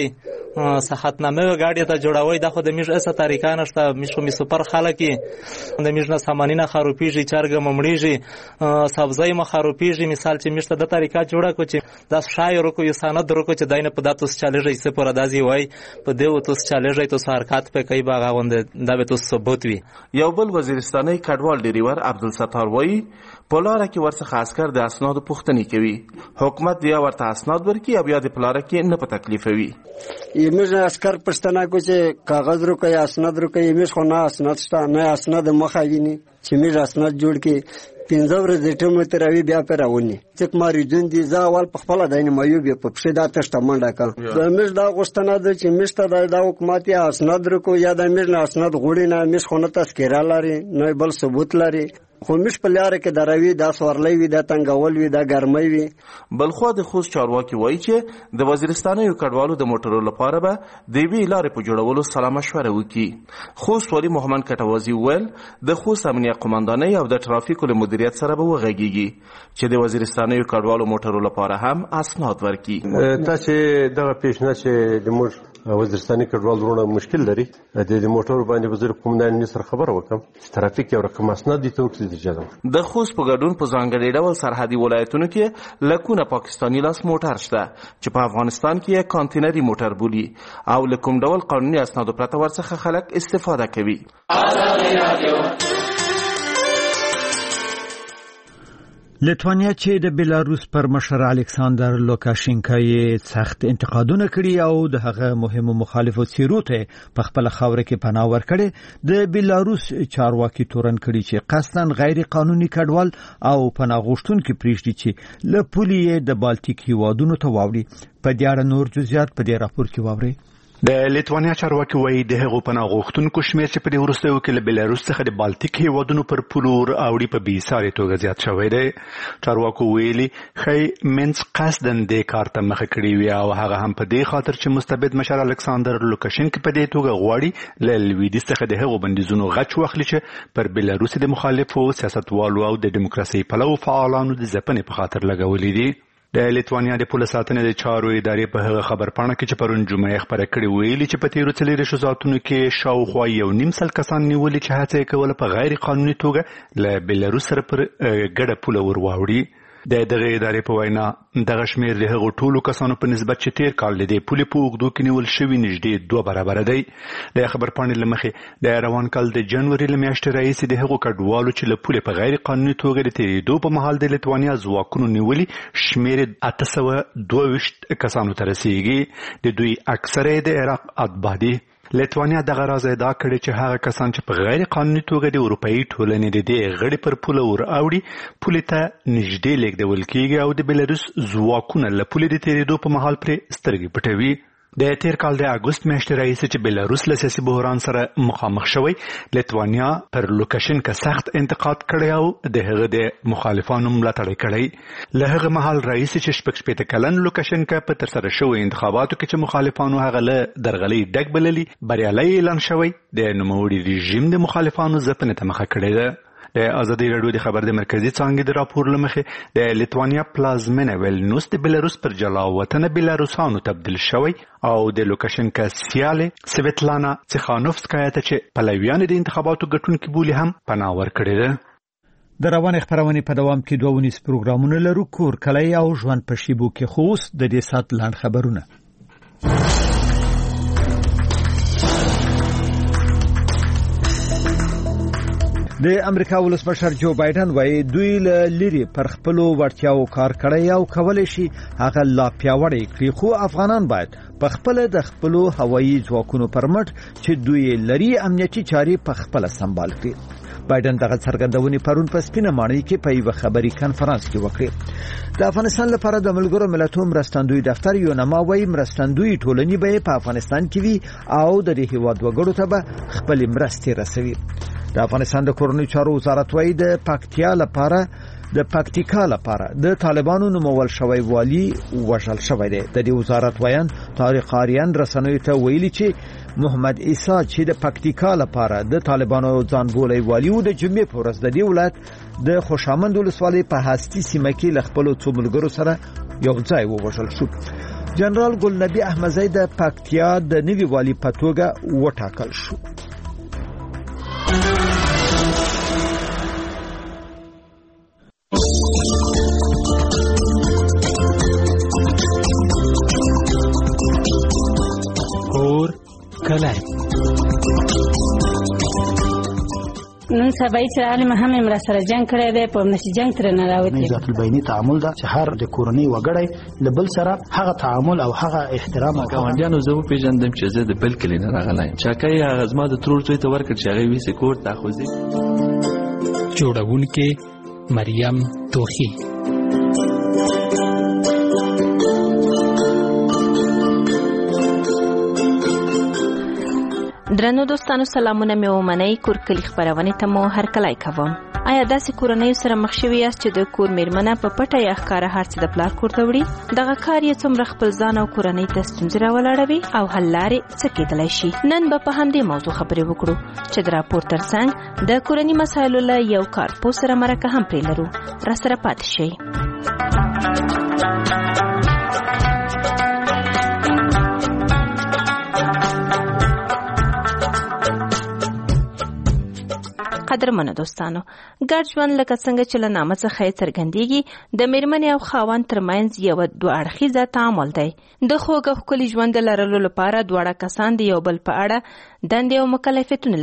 جوړوي صحتنامه ګاډي ته جوړوي دا خو د میږ اسه طریقان نشته میږ می سپر خلک د میږ نه سامانینه خروپیږي چرګ ممړیږي سبزی مخروپیږي مثال چې میږ ته د طریقه جوړه کو چې دا شاعر کو یو سند ورکو چې داینه په داتوس چالهږي څه پر دازي وای په دیو توس چالهږي تو حرکت په کوي باغ غوند دا به تو ثبوت وي. یو بل وزیرستاني کډوال ډریور عبدالستار وای په لار کې ورڅخه عسكر د اسناد پوښتنه کوي، حکومت دی ورته اسناد ورکي او بیا د پلار کې نه په تکلیفوي. یمش عسكر پښتنه کو چې کاغذ رو کوي اسناد رو کوي یمش خو نه اسناد شته نه اسناد مخه ویني چې میږ اسناد جوړ کې 15 ورځې ټیم تروي بیا پرونی چې ماري جون دي زاول په خپل داینه مایو بیا په پښه دا تشته منډه کا د میږ دا غوښتنه ده چې میشته د حکومت یا اسناد رو کو یا د میږ نه اسناد غوړي نه میږ خو نه تذکره لري نه بل ثبوت لري خو مش په لار کې دروي دا سورلې وي دا تنګول وي دا ګرمي وي. بلخو د خوست چارواکي وایي چې د وزیرستاني کډوالو د موټرو لپاره به د وی لارې په جوړولو سلا مشوره وکړي. خوست ولي محمد کټوازي ویل د خوست امنیت قومندانۍ او د ترافیکو له مدیریت سره به وغږیږي چې د وزیرستاني کډوالو موټرو لپاره هم اسناد ورکړي. تاسو دغه پیشنهاد چې د موږ وزیرستاني کډوال ورونه مشکل لري د موټرو باندې وزیر قومندان سره خبر وکم ترافیک یو رقم اسناد دي ته د خوست په ګډون په ځانګړي ډول سرحدي ولایتونو کې لکونه پاکستاني لاس موټر شته چې په افغانستان کې کانتینري موټر بولي او لکوم ډول قانوني اسنادو پرته ورڅخه خلک استفاده کوي. لیتوانیا چې د بیلاروس پر مشر الکساندر لوکاشینکا یې سخت انتقادونه کړي او د هغه مهمو مخالفو څیرو ته په خپل خاوره کې پناه ورکړي، د بیلاروس چارواکي تورن کړي چې قصداً غیر قانوني کډوال او پناه غوښتونکي پریږدي چې له پولې د بالټیک هیوادونو ته واوړي. په دې اړه نور جزئیات په دې راپور کې واورئ. د لیتوانیا چارواکي وایي د هغو پناه غوښتونکو شمېر چې په دې وروستیو کې له بیلاروس څخه د بالټیک هیوادونو پر پولو اوړي په بېسارې توګه زیات شوی دی. چارواکو ویلي ښایي مینس قصداً دې کار ته مخه کړې وي او هغه هم په دې خاطر چې مستبد مشر الکساندر لوکاشینکا په دې توګه غواړي له لویدیځ څخه د هغو بندیزونو غچ واخلي چې پر بیلاروس د مخالفو سیاستوالو او د دیموکراسۍ پلوو فعالانو د ځپنې په خاطر لګولي دي. د لیتوانیا د پوله ساتنې د چارو ادارې په هغه خبرپاڼه کې چې پرون جمعه خبره کړې ویلي چې په تیرو 4 ساعتونو کې شاوخوا 1.5 سل کسان نیولي چې هڅه یې کوله په غیر قانوني توګه له بیلاروس سره پر ګډه پوله ور واوړي. د دغه ادارې په وینا دغه شمېر د هغو ټولو کسانو په نسبت چې تیر کال د دې پولې په اوږدو کې نیول شوي نږدې 2 برابره دی. د خبرپاڼې له مخې د روان کال د جنوري له میاشتې راهیسې د هغو کډوالو چې له پولې په غیر قانوني توګه د تېرېدو په مهال د لیتوانیا ځواکونو نیولي شمېر 822 کسانو ته رسیږي. د دوی اکثره د عراق اتباع دي. لیتوانیا دغه راز ادعا کړې چې هغه کسان چې په غیر قانوني توګه د اروپایي ټولنې د دې غړي پر پوله ور اوړي پولې ته نږدې لیږدول کیږي او د بیلاروس ځواکونه له پولې د تېرېدو په مهال پرې سترګې پټوي. د تیر کال د اګوست میاشتې راهیسې چې بیلاروس له سیاسي بحران سره مخامخ شوی، لیتوانیا پر لوکاشینکا سخت انتقاد کړی او د هغه د مخالفانو ملاتړ کړی. له هغه مهال راهیسې چې 60 کلن لوکاشینکا په ترسره شوی انتخاباتو کې چې مخالفانو هغه له درغلۍ ډک بللي بریالی اعلان شوی، د نوموړي رژیم د مخالفانو ځپنې ته مخه کړې ده. د ازادي راډیو د خبر د مرکزی څانګې د راپور لمخې د لیتوانیا پلازمینه ویلنوس د بیلاروس پر جلا وطن بیلاروسانو تبدیل شوی او د لوکاشینکا سیاله سویتلانا تیخانوفسکایا ته چې پلویان د انتخاباتو ګټونکي بولی هم پناه ورکړې ده. د روان خبرونې په دوام کې 2 ونیس پروګرامونه لرو، کور کلی او ژوند په شیبو کې. خو اوس د دې سات لاند خبرونه. د امریکا ولسمشر جو بایدن وایي دوی لری پر خپل ورتیاو کار کړی او کولای شي هغه لا پیاوړی کړي، خو افغانان باید په خپل د خپل هوایي ځواکونو پر مټ چې دوی لري امنیتي چاري په خپل سمبال کړي. بایدن دغه څرګندونې پرون په سپینه ماڼۍ کې په یو خبري کانفرنس کې وکړه. د افغانستان لپاره د ملګرو ملتونو مرستندوی دفتر یو نما وایي مرستندوی ټولنی به په افغانستان کې وي او د دې هیواد وګړو ته به خپل مرستې رسوي. د افغانستان د کورنۍ چارو وزارت وایي د پکتیکا لپاره د طالبانو نومول شوی والی وژل شوی دی. د دې وزارت وایي طارق آریان رسنیو ته ویلي چې محمد عیسی چې د پکتیکا لپاره د طالبانو ځان بولی والی و د جمعې په ورځ د دې ولایت د خوشامند ولسوالۍ په هستی سیمه کې له خپلو څو ملګرو سره یو ځای ووژل شو. جنرال ګلنبي احمدزی د پکتیا د نوي والی په توګه وټاکل شو. نن سبا چې عالم هم امر سره جنگ کړی دی، په نشي جنگ تر نه راوتی. ذات البینی تعامل دا چې هر د کورنۍ وګړی لبل سره هغه تعامل او هغه احترام او ګاونډیانو زه په پیژندم چې زه د بل کلی نه راغلایم. چاکای هغه زما د ترور څوی ته ورکړ چې هغه وی سکور تاخوزي. جوړونکې مریم توخی. درنو دوستانو سلامونه مې ومنئ. کور کلی خبرونه ته مو هرکلی کوم. آیا داسې کورنۍ سره مخ شوي یاست چې د کور میرمنه په پټه یا ښکاره هر څه د پلار کور ته وړي؟ دغه کار یې څومره خپل ځان او کورنۍ ته ستونزې راولاړوي او حل لارې څه کېدلی شي؟ نن به په همدې موضوع خبرې وکړو چې د راپور ترڅنګ د کورني مسایلو له یو کارپوه سره مرکه هم پرې لرو. راسره پاتې شئ. قدرمنو دوستانو، ګډ ژوند لکه څنګه چې له نامه څخه یې څرګندېږي د میرمنې او خاوند ترمنځ یو دوه اړخیزه تعامل دی. د خوږ او ښکلي ژوند لرلو لپاره دواړه کسان د یو بل په اړه دندې او مکلفیتونه لري.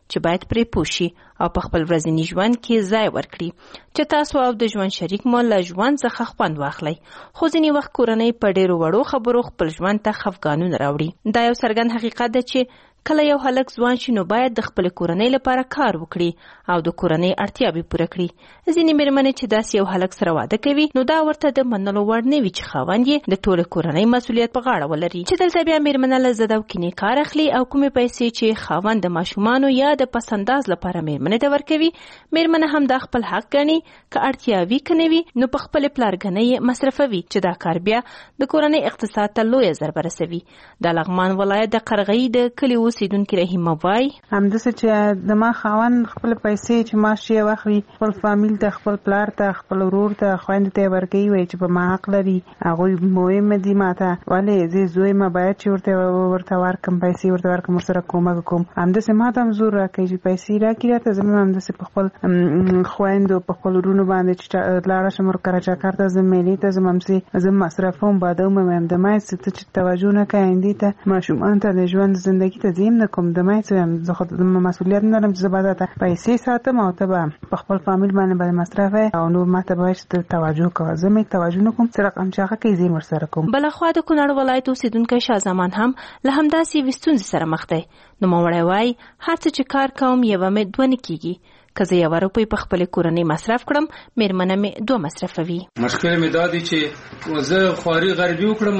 چې باید پرې پوه شي او په خپل ورځني ژوند کې ځای ورکړي چې تاسو او د ژوند شریک مو له ژوند څخه خوند واخلئ. خو ځینې وخت کورنۍ په ډېرو وړو خبرو خپل ژوند ته خفګانونه راوړي. دا یو څرګند حقیقت دی چې کله یو هلک ځوان شي نو باید د خپل کورنۍ لپاره کار وکړي او د کورنۍ اړتیاوې پوره کړي. ځینې مېرمنې چې داسې یو هلک سره واده کوي نو دا ورته د منلو وړ نه وي چې خاوند یې د ټولې کورنۍ مسؤلیت په غاړه ولري. چې دلته بیا مېرمنه له ضد او کینې کار اخلي او کومې پیسې چې خاوند د ماشومانو یا د پس انداز لپاره مېرمنې ته ورکوي مېرمنه هم دا خپل حق ګڼي که اړتیا وي که نه وي نو په خپلې پلارګنۍ یې مصرفوي چې دا کار بیا د کورنۍ اقتصاد ته لویه ضربه رسوي. د لغمان ولایت د قرغۍ د کلي اوسېدونکي رحیمه وای همداسې چې د ما خاوند خپل پیسې چې معاش یې واخلي خپل فامیل ته خپل پلار ته خپل ورور ته خویندو ته یې ورکوي وایي چې په ما حق لري هغوی مهم دي ما ته ولې زه زوی ما باید چې ورته ورکړم پیسې ورته ورکړم ورسره کومک وکړم. همداسې ما ته هم زور راکوي چې پیسې راکړي راته زه هم همداسې په خپل خویندو په خپل ورونو باندې چې لاړه شم کراچکر ته زه میلې ته ځم همسې زه مصرفوم بادوم هم د ما چې توجه نه کوي آیندې ته ماشومان ته د ژوند زندګي ته زه هم نه کوم د ما زه خو مسؤلیت نه لرم چې زه به درته پیسې ساتم او ته به په خپل فامیل باندې مصرفوې او نور ما ته باید چې توجه کوه. زه مې توجه نه کوم څه رقم چې هغه کوي زه یې ورسره کوم. بلخوا د کونړ ولایت اوسېدونکی شاه زمان هم له همداسې یوې ستونزې سره مخ دی. نوموړی وایي هر څه چې کار کوم یوه مې دوه نه کېږي. که زه یوه روپۍ په خپلې کورنۍ مصرف کړم مېرمنه مې دوه مصرفوي. مشکل مې دا دی چې زه خواري غربي وکړم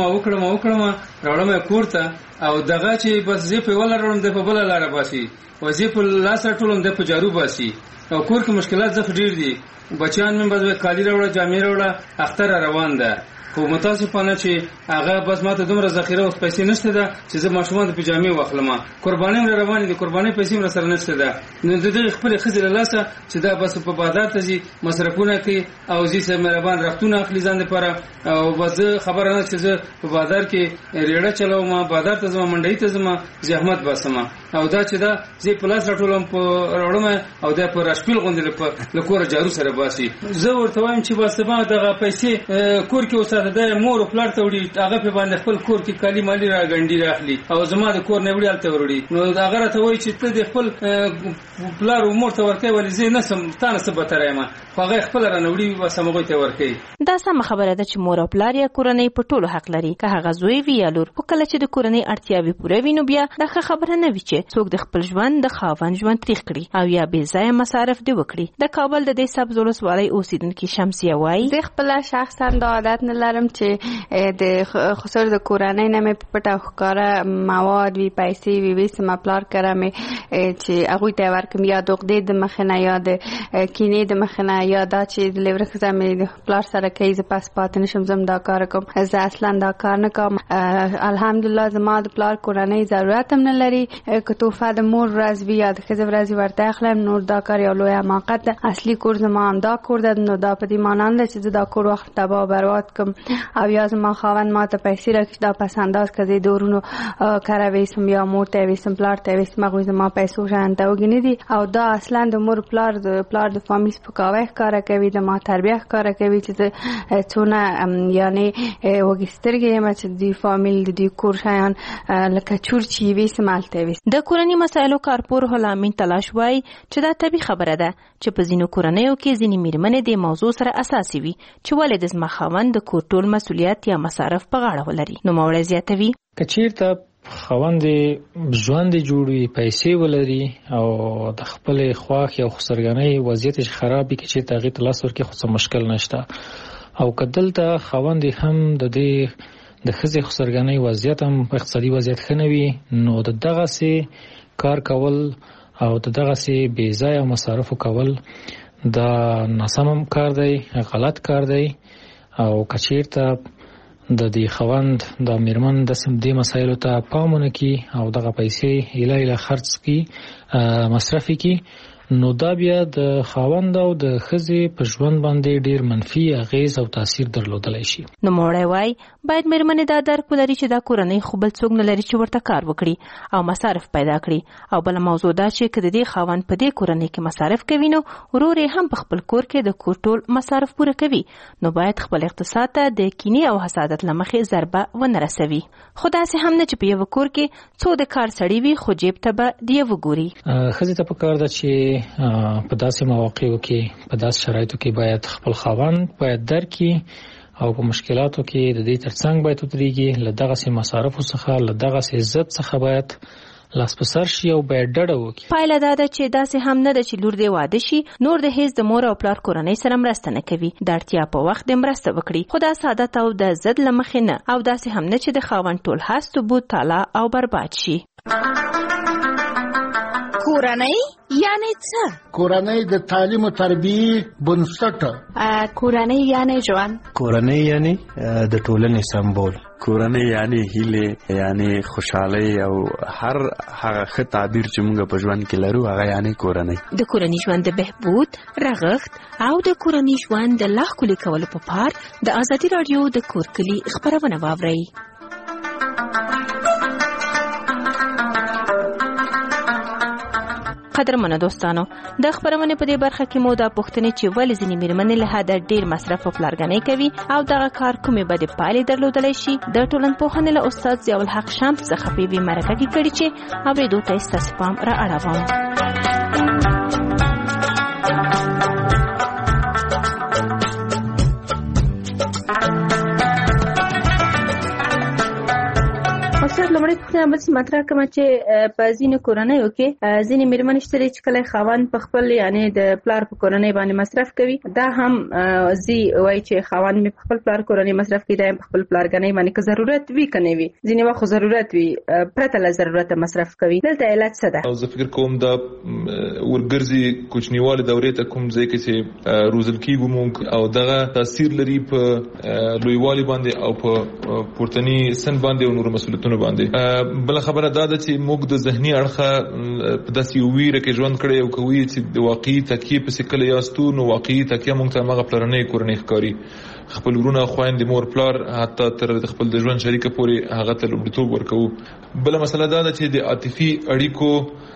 راوړم یې کور ته او دغه چې بس زه په یوه لاره راوړم دی په بله لاره باسي او زه په لاس راټولم دی په جارو باسي او کور کې مشکلات زه ډېر دي. بچیان مې بس کالي راوړه جامې راوړه اختر روان ده خو متاسفانه چې هغه بس ماته دومره ذخیره اوس پیسې نشته ده چې زه ماشومان د پیجامې واخلم. قربانۍ مې روانې دي قربانۍ پیسې مې سره نشته ده. نو د دغې خپلې ښځې له لاسه چې دا بس په بازار ته ځي مصرفونه کوي او زه سره مهربان رختونه اخلي ځان لپاره او بس زه خبره نه چې زه په بازار کې ریړه چلوم بازار ته ځم منډۍ ته ځم زحمت باسم او دا چې دا زه په لاس راټولم په راوړم او دا په راشپیل غوندې له کوره جارو سره باسي. زه ورته وایم چې بس ما دغه پیسې کور کې وساته د مور او پلار ته وړي هغه په باندې خپل کور کې کالي مالي را ګنډي راخلي او زما د کور نه وړي الته وړي نو هغه راته وایي چې ته د خپل پلار او مور ته ورکوي ولې زه نه سم تا نه څه بهتره یم خو هغه خپل رانه وړي بس هغوی ته ورکوي. دا سمه خبره ده چې مور او پلار یا کورنۍ په ټولو حق لري که هغه زوی وي یا لور. خو کله چې د کورنۍ اړتیاوې پوره وي نو بیا دا ښه خبره نه وي چې څوک د خپل ژوند د خاوند ژوند تریخ کړي او یا بې ځایه مصارف دې وکړي. د کابل د دې سبز ولسوالۍ اوسېدونکي شمسیه وایي زه خپله شخصا دا عادت نه لرم چې د خصوص د کورنۍ نه مې په پټه ښکاره مواد وي پیسې وي ویسم پلار کره مې چې هغوی ته ورکړم یا د عقدې د مخې نه یا د کینې د مخې نه یا دا چې د لورخه مې د پلار سره کوي زه پس پاتې نشم زم دا کار کوم زه اصلا دا کار نه کوم. الحمدلله زما د پلار کورنۍ ضرورت هم نه لري که تحفه د مور ورځ وي یا د ښځې ورځ ورته اخلم نور دا کار یو لوی حماقت ده. اصلي کور زما هم دا کور ده نو دا په دې معنا نه ده چې زه دا کور وخت تباه برباد کړم او یا زما خاوند ما ته پیسې راکړي دا پس انداز که زه د ورونو کره ویسم یا مور ته ویسم پلار ته ویسم هغوی زما پیسو شیان ته وګڼي دي او دا اصلا د مور پلار د فامیل سپکاوی ښکاره کوي د ما تربیه ښکاره کوي چې زه څونه یعنې وږې سترګې یم چې د فامیل د دې کور شیان لکه چور چې یې ویسم هلته ویسم. د کورني مسایلو کارپور هلامین تلاش وایي چې دا طبیعي خبره ده چې په ځینو کورنیو کې ځینې مېرمنې د موضوع سره اساسي وي چې ولې د زما خاوند د کور ټول مسؤلیت یا مصارف په غاړه ولري. نوموړی زیاتوي که چېرته خاوند ژوند جوړ وي پیسې ولري او د خپلې خواښ یا خسرګنۍ وضعیت یې خراب وي که چېرته هغې ته لاس ورکړي خو څه مشکل نشته او که دلته خاوند هم د ښځې خسرګنۍ وضعیت هم اقتصادي وضعیت ښه نه وي نو د دغسې کار کول او د دغسې بې ځایه مصارفو کول دا ناسم کار دی غلط کار دی او که چېرته د دې خاوند د مېرمن دې مسایلو ته پام ونه کړي او دغه پیسې ایله خرڅ کړي مصرف کړي نو دا بیا د خاوند او د ښځې په ژوند باندې ډیر منفي اغیز او تاثیر درلودلی شي. نو موړی وای باید مېرمنې دا درک ولري چې دا کورنۍ خو بل څوک نه لري چې ورته کار وکړي او مصارف پیدا کړي، او بله موضوع دا چې که د دې خاوند په دې کورنۍ کې مصارف کوي نو ورور یې هم په خپل کور کې د کور ټول مصارف پوره کوي، نو باید خپل اقتصاد ته د کینې او حسادت له مخې ضربه ونه رسوي. خو داسې هم نه چې په یوه کور کې څو د کار سړي وي خو جیب ته به د یوه ګوري. ښځې ته پکار ده چې په داسې مواقعو کې په داسې شرایطو کې باید خپل خاوند باید درک کړي او په مشکلاتو کې د دې ترڅنګ باید ودرېږي، له دغسې مصارفو څخه له دغسې ضد څخه باید لاس په سر شي او باید ډډه وکړي. پایله دا ده چې داسې هم نه ده چې لور دې واده شي نور د هیڅ د مور او پلار کورنۍ سره مرسته نه کوي، د اړتیا په وخت دې مرسته وکړي، خو دا سعادت او د ضد له مخې نه، او داسې هم نه چې د خاوند ټول هست بود تالا او برباد شي. کورنۍ یعنی څه؟ کورنۍ د تعلیم او تربیې بنسټ. کورنۍ یعنی ژوند. کورنۍ یعنی د ټولنې سمبول. کورنۍ یعنی هیله، یعنی خوشحالي او هر هغه ښه تعبیر چې موږ په ژوند کې لرو هغه یعنی کورنۍ. د کورنۍ ژوند د بهبود، رغښت او د کورنۍ ژوند د لا ښکلي کولو په پار د ازادي راډیو د کور کلي خپرونه واورئ. قدرمنو دوستانو، د خبرونه په دې برخه کې مو دا پوښتنه چې ولې ځینې مېرمنې له حده ډیر مصرف او پلارګنۍ کوي او دغه کار کومې بدې پایلې درلودلی شي د ټولنپوهنې له استاد ضیاء الحق شمس څخه په یوې مرکه کې کړي چې اورېدو ته ستاسو پام را اړوم. لومړی پوښتنه به مطرح کوم چې په ځینو کورنیو کې ځینې مېرمنې شته چې کله خاوند په خپل یعنی د پلار په کورنۍ باندې مصرف کوي، دا هم زی وایي چې خاوند مې په خپل پلار کورنۍ مصرف کوي، دا په خپل پلارګنۍ باندې که ضرورت وي که نه وي، ځینې وخت ضرورت وي پرته له ضرورته مصرف کوي. دلته علت څه ده؟ زه فکر کوم دا ورګرځي کوچنیوالي دورې ته کوم ځای کې چې روزل کېږو موږ او دغه تاثیر لري په لویوالي باندې او په پورتني سن باندې او نورو مسؤلیتونو باندې. بل خبره دا ده چې موږ د ذهني اړخه په داسې ویره کې ژوند کړی او کوي چې د واقعي تکیه په سکل یاستو، نو واقعي تکیه موږ ته هغه پلرنۍ کورنۍ ښکاري، خپل ورونه، خویندې، مور، پلار، حتی تر خپل د ژوند شریکه پورې هغه ته لومړیتوب ورکوو. بل مسله دا ده چې د عاطفي اړیکو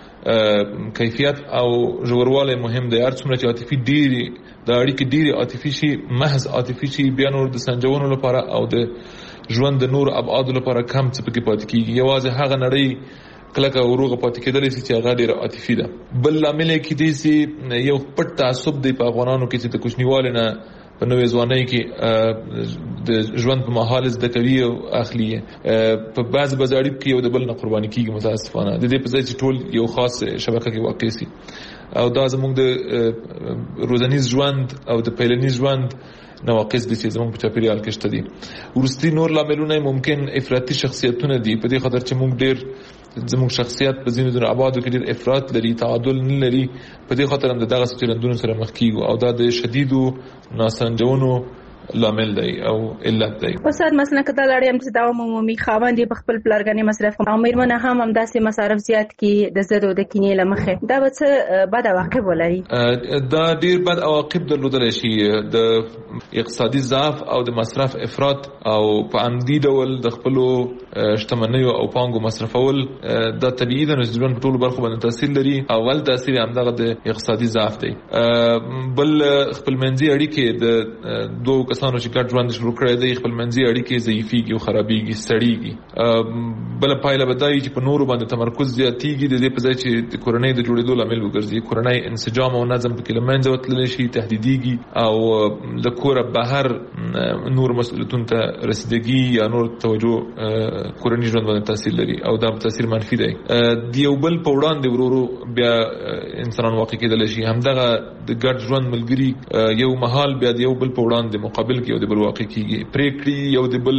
کیفیت او ژوروالی مهم دی. هر څومره چې عاطفي ډېرې د اړیکې ډېرې عاطفي شي، محض عاطفي شي، بیا نور د سنجولو لپاره او د ژوند د نور ابعادو لپاره کم څه پکې پاتې کېږي. یوازې هغه نړۍ کلکه وروغه پاتې کېدلی شي چې هغه ډېره عاطفي ده. بل لامل یې کېدای شي یو پټ تعصب دی په افغانانو کې چې د کوچنیوالي نه په نوې ځوانۍ کې د ژوند په مهال زده کوي او اخلي په بعض اړیکو کې یو د بل نه قرباني کېږي متاسفانه، د دې په ځای چې ټول یو خاص شبکه کې واقع شي. او دا زموږ د روزنیز ژوند او د پیلنیز ژوند نواقص دي چې زموږ په چاپیریال کې شته دي. وروستي نور لاملونه ممکن افراطي شخصیتونه دي، په دې خاطر چې موږ ډېر زموږ شخصیت په ځینو ځینو ابعادو کې ډېر افراط لري، تعادل نه لري، په دې خاطر هم د دغسې چلندونو سره مخ کېږو او دا د شدیدو ناسنجونو لامل دی او علت دی. استاد مثلا که دا لړۍ هم چې دا عمومي خاوند یې په خپل پلارګنۍ مصرف کوي او مېرمنه هم همداسې مصارف زیات کړي د ضد او د کینې له مخې، دا به څه بد عواقب ولري؟ دا ډېر بد عواقب درلودلی شي، د اقتصادي ضعف او د مصرف افراط او په عمدي ډول د خپلو شتمنیو او پانګو مصرفول. دا طبیعي ده، نو ژوند په ټولو برخو باندې تاثیر لري. اول تاثیر همدغه د اقتصادي ضعف دی. بل خپلمنځي اړیکې د دوه کسانو چې ګډ ژوند شروع کړی دی، خپلمنځي اړیکې ضعیفېږي او خرابېږي، سړېږي. بله پایله به دا وي چې په نورو باندې تمرکز زیاتېږي، د دې په ځای چې د کورنۍ د جوړېدو لامل وګرځي. کورنۍ انسجام او نظم پکې له منځه وتللی شي، تهدیدېږي او له کوره بهر نور مسؤلیتونو ته رسیدګي یا نور توجه کورنۍ ژوند باندې تاثیر لري او دا تاثیر منفي دی. د یو بل په وړاندې ورو بیا انسانان واقع کېدلی شي. همدغه د ګډ ژوند ملګري یو مهال بیا د یو بل په وړاندې مقابل کې یو د بل واقع کېږي، پرېکړې یو د بل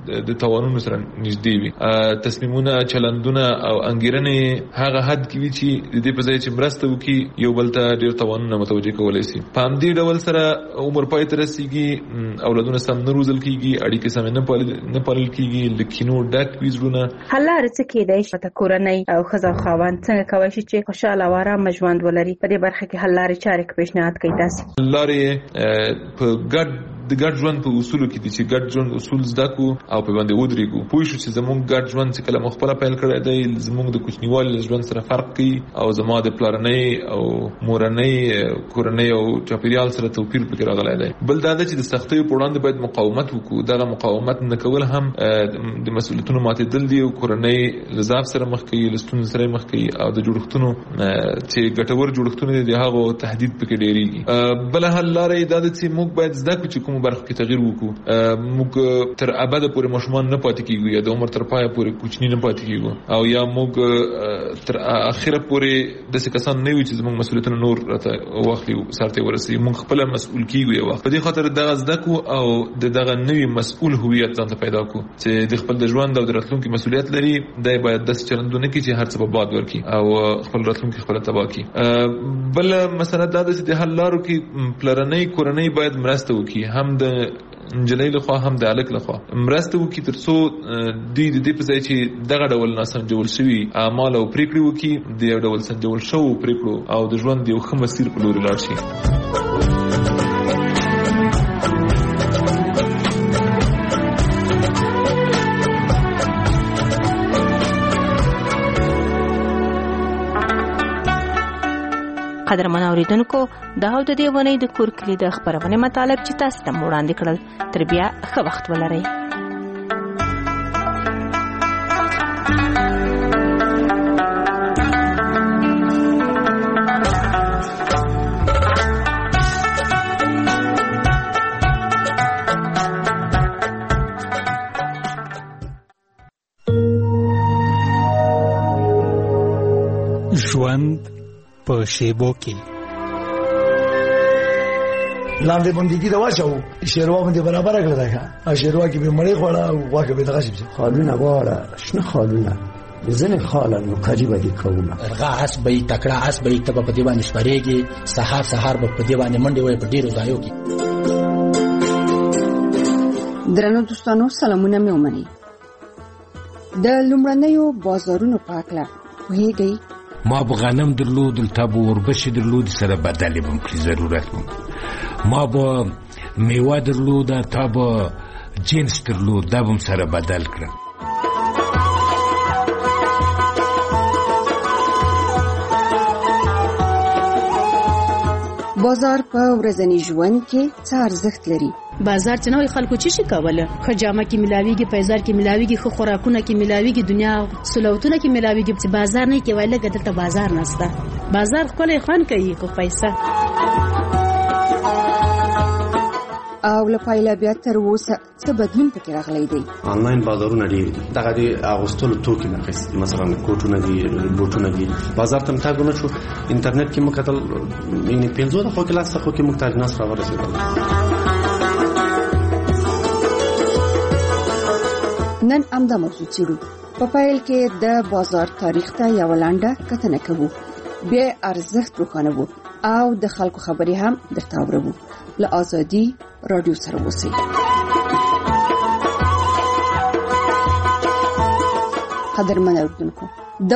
د توانونو سره نږدې وي. تصمیمونه، چلندونه او انګیرنې هغه حد کې وي چې د دې په ځای چې مرسته وکړي یو بل ته ډېر توانونه متوجه کولی شي. په همدې ډول سره عمر پای ته رسیږي، اولادونه سم نه روزل کېږي، اړیکې سمې نه پالل کېږي، له کینو ډک وي زړونه. حل لارې څه کېدای شي چې کورنۍ او ښځه او خاوند څنګه کولی شي چې خوشحاله او ارامه ژوند ولري؟ په دې برخه کې حل لارې چارې پیشنهاد کوي تاسو؟ حل لارې په د ګډ ژوند په اصولو کې دي چې ګډ ژوند اصول زده کو او په باندې ودرېږو. پوه شو چې زموږ ګډ ژوند چې کله مخ خپله پیل کړی دی زموږ د کوچنیوالي ژوند سره فرق کوي او زما د پلارنۍ او مورنۍ کورنۍ او چاپېریال سره توپیر پکې راغلی دی. بل دا ده چې د سختیو په وړاندې باید مقاومت وکړو. دغه مقاومت نه کول هم د مسؤلیتونو ماتېدل دي او کورنۍ له ضعف سره مخ کوي، له ستونزو سره مخ کوي او د جوړښتونو چې ګټور جوړښتونه دي د هغو تهدید پکې ډېرېږي. بله حل لاره یې دا ده چې موږ باید زده کړو چې کومو برخو کې تغییر وکړو. موږ تر ابده پورې ماشومان نه پاتې کېږو یا د عمر تر پایه پورې کوچني نه پاتې کېږو او یا موږ تر اخره پورې داسې کسان نه وي چې زموږ مسؤلیتونه نور راته واخلي سر ته ورسوي. موږ خپله مسؤل کېږو یو وخت. په دې خاطر دغه زده کړو او د دغه نوي مسؤل هویت ځان ته پیدا کړو چې د خپل د ژوند او د راتلونکي مسؤلیت لري. دی باید داسې چلندونه کړي چې هر څه په باد ورکړي او خپل راتلونکي خپله تباه کړي. بل مسله دا ده چې د حل لارو کې پلرنۍ کورنۍ باید مرسته وکړي، هم د نجلۍ لخوا هم د هلک لخوا مرسته وکړي تر څو دوی د دې په ځای چې دغه ډول ناسنجول شوي اعمال او پرېکړې وکړي د یو ډول سنجول شوو پرېکړو او د ژوند یو ښه مسیر په لوري لاړ شي. قدرمن اوریدونکو دا د دې ونې د کور کلی د خبرونه مطالب چې تاسو ته وړاندې کړل. تر بیا ښه وخت ولرئ. ژوند په شیبو کې لاندې باندې دي دا واچو شیروا باندې برابر کړل دا ښه شیروا کې به مړی خوړه او واکه به دغه شي خالونه واره شنه خالونه ځنه خاله نو قریبه دي کومه رغه اس به تکړه اس به ته په دی باندې شپريږي سحر به په دی باندې منډي وي په ډیرو ځایو کې. درنو دوستانو سلامونه مې ومني. د لومړنیو بازارونو پاکله وهیږي ما به غنم درلودل تا به وربشې درلودې سره بدلې به م کړي ضرورت به ما به میوه درلوده تا به جنس درلود دا به م سره بدل کړم. بازار په ورځني ژوند کې څه ارزښت لري؟ بازار چې نوې خلکو چې شي کوله خو جامه کې ملاويږي، پیزار کې ملاويږي، خو خوراکونه کې ملاويږي، دنیا سلوتونه کې ملاويږي. چې بازار نه کې وایله ګټه بازار نهسته. بازار خپل خوان کوي خو پیسې او لپاره بیا تر اوسه څه بدلون پکې راغلی دی. آنلاین بازارونه ډیر دي. دغه د اغوستلو توکي نه خېست مثلا کوټونه دي، بوټونه دي. بازار ته متاګونه شو انټرنیټ کې مکتل یعنی 15 خو کلاس خو کې محتاج ناس راورسېدل. نن امدا موضوع چیرو په پایل کې د بازار تاریخ ته یو لاندې کتنه کوو، بیا ارزښت روښانه وو او د خلکو خبرې هم درته اورو. له ازادي رادیو سره اوسئ. قدرمن اوریدونکو، د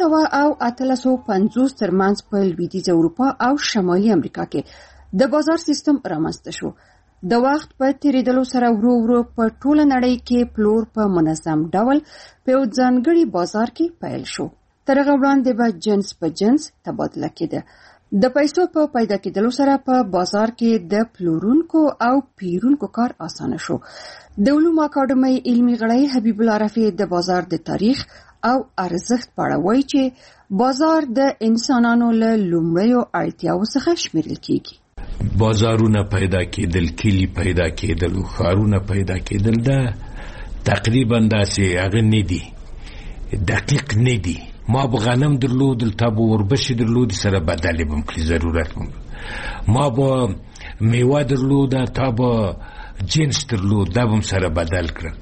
1850 ترمنځ په لویدیځ اروپا او شمالي امریکا کې د بازار سیستم رامنځته شو. د وخت په تیریدلو سره ورو ورو په ټوله نړۍ کې پلور په منظم ډول په یو ځانګړي بازار کې پیل شو. تر هغه وړاندې به جنس په جنس تبادله کېده. د پیسو په پیدا کېدلو سره په بازار کې د پلورونکو او پیرونکو کار اسانه شو. د علومو اکاډمۍ علمي غړی حبیب الله رفیع د بازار د تاریخ او ارزښت په اړه وایي چې بازار د انسانانو له لومړیو اړتیاوو څخه شمیرل کېږي. بازارونه پیدا کېدل، کلی پیدا کېدل، ښارونه پیدا کېدل، دا تقریبا داسې هغه نه دي، دقیق نه دي. ما به غنم درلودل تا به وربشې درلودې سره بدلې به م کړي ضرورت به ما به میوه درلوده تا به جنس درلود دا به م سره بدل کړل.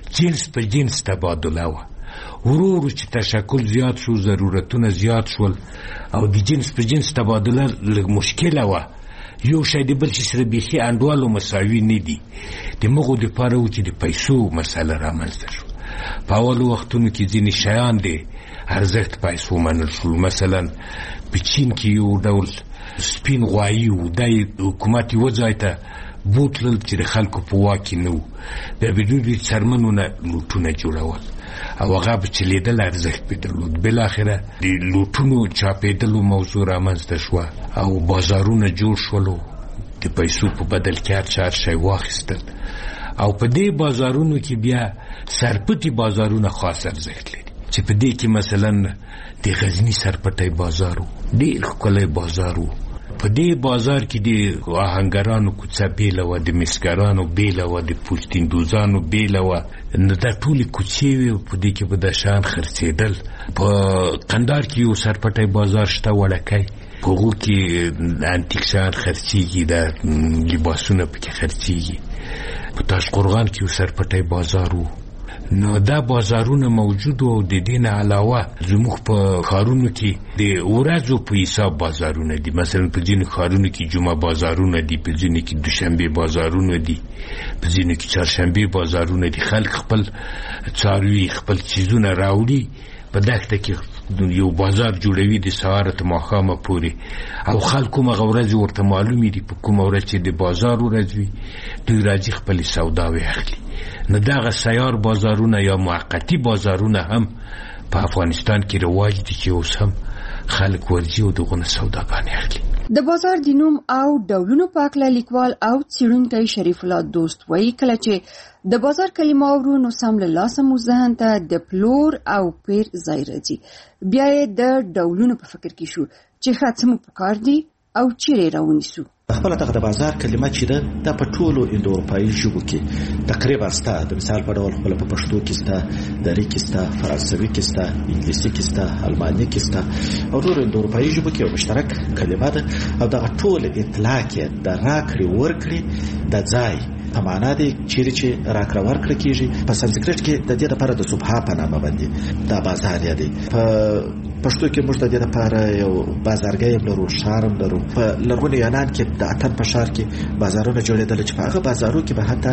جنس په جنس تبادله وه. ورو ورو چې تشکل زیات شو، ضرورتونه زیات شول او د جنس په جنس تبادله لږ مشکله وه. یو شی د بل شي سره بیخي انډوال او مساوي نه دي. د مغو دپاره و چې د پیسو مسله رامنځته شو. په اولو وختونو کې ځینې شیان د ارزښت پیسو منل شول. مثلا په چین کې یو ډول سپین غوایي و، دا یې حکومت یوه ځای ته بوتلل چې د خلکو په واک کې نه و. بیا به دوی د څرمنو نه لوټونه جوړول او هغه به چلیدل، ارزښت پې درلود. بالاخره د لوټونو چاپېدلو موضوع رامنځته شوه او بازارونه جوړ شولو د پیسو په بدل کې هر چا هر شی واخیستل. او په دې بازارونو کې بیا سرپټي بازارونه خاص ارزښت لري، چې په دې کې مثلا د غزني سرپټی بازار و، ډېر ښکلی بازار و. په دې بازار کې د آهنګرانو کوڅه بیله وه، د مسګرانو بیله وه، د پوستیندوزانو بیله وه. نو دا ټولې کوڅې وې، په دې کې به دا شیان خرڅېدل. په قندار کې یو سرپټی بازار شته وړکی، په هغو کې انتیک شیان خرڅېږي، دا لباسونه پکې خرڅېږي. په تاشقرغان کې یو سرپټی بازار و. نو دا بازارونه موجود و. د دې نه علاوه زموږ په ښارونو کې د ورځو په حساب بازارونه دي. مثلا په ځینو ښارونو کې جمعه بازارونه دي، په ځینو کې دوشنبې بازارونه دي، په ځینو کې چهارشنبې بازارونه دي. خلک خپل څاروي، خپل چیزونه راوړي، په دښته کې یو بازار جوړوي د سهاره تر ماښامه پورې، او خلکو هغه ورځې ورته معلومې دي. په کومه ورځ چې د بازار ورځ وي، دوی راځي خپلې سوداوې اخلي. نو دغه سیار بازارونه یا موقتي بازارونه هم په افغانستان کې رواج دي چې اوس هم خلک ورځي او دغه سوداګانې اخلي. د بازار د نوم او ډولونو په اړه لیکوال او څېړونکی شریف الله دوست وایي کله چې د بازار کلمه اورو نو سم له لاسه مو ذهن ته د پلور او پیر ځای راځي. بیا یې د ډولونو په فکر کې شو چې ښه څه مو پکار دي او چیرې راونیسو. خپل دغه د بازار کلمه چې ده په ټولو اندو اروپایي ژبو کې تقریبا سته. د مثال په ډول خپل په پښتو کې سته، دری کې سته، فرانسوي کې سته، انګلیسي کې سته، الماني کې سته او ټولو اندو اروپایي ژبو کې یو مشترک کلمه ده. او دغه ټول اطلاق د راکړې ورکړې د ځای په معنا دی چیرې چې راکړه ورکړه کېږي. په سانسکریټ کې د دې لپاره د صبحا په نامه باندې دا بازار یادی. په پښتو کې موږ د دې لپاره یو بازارګۍ لرو، شارم لرو. په لرغوني یونان کې د اتن په ښار کې بازارونه جوړېدل چې په هغه بازارو کې به حتی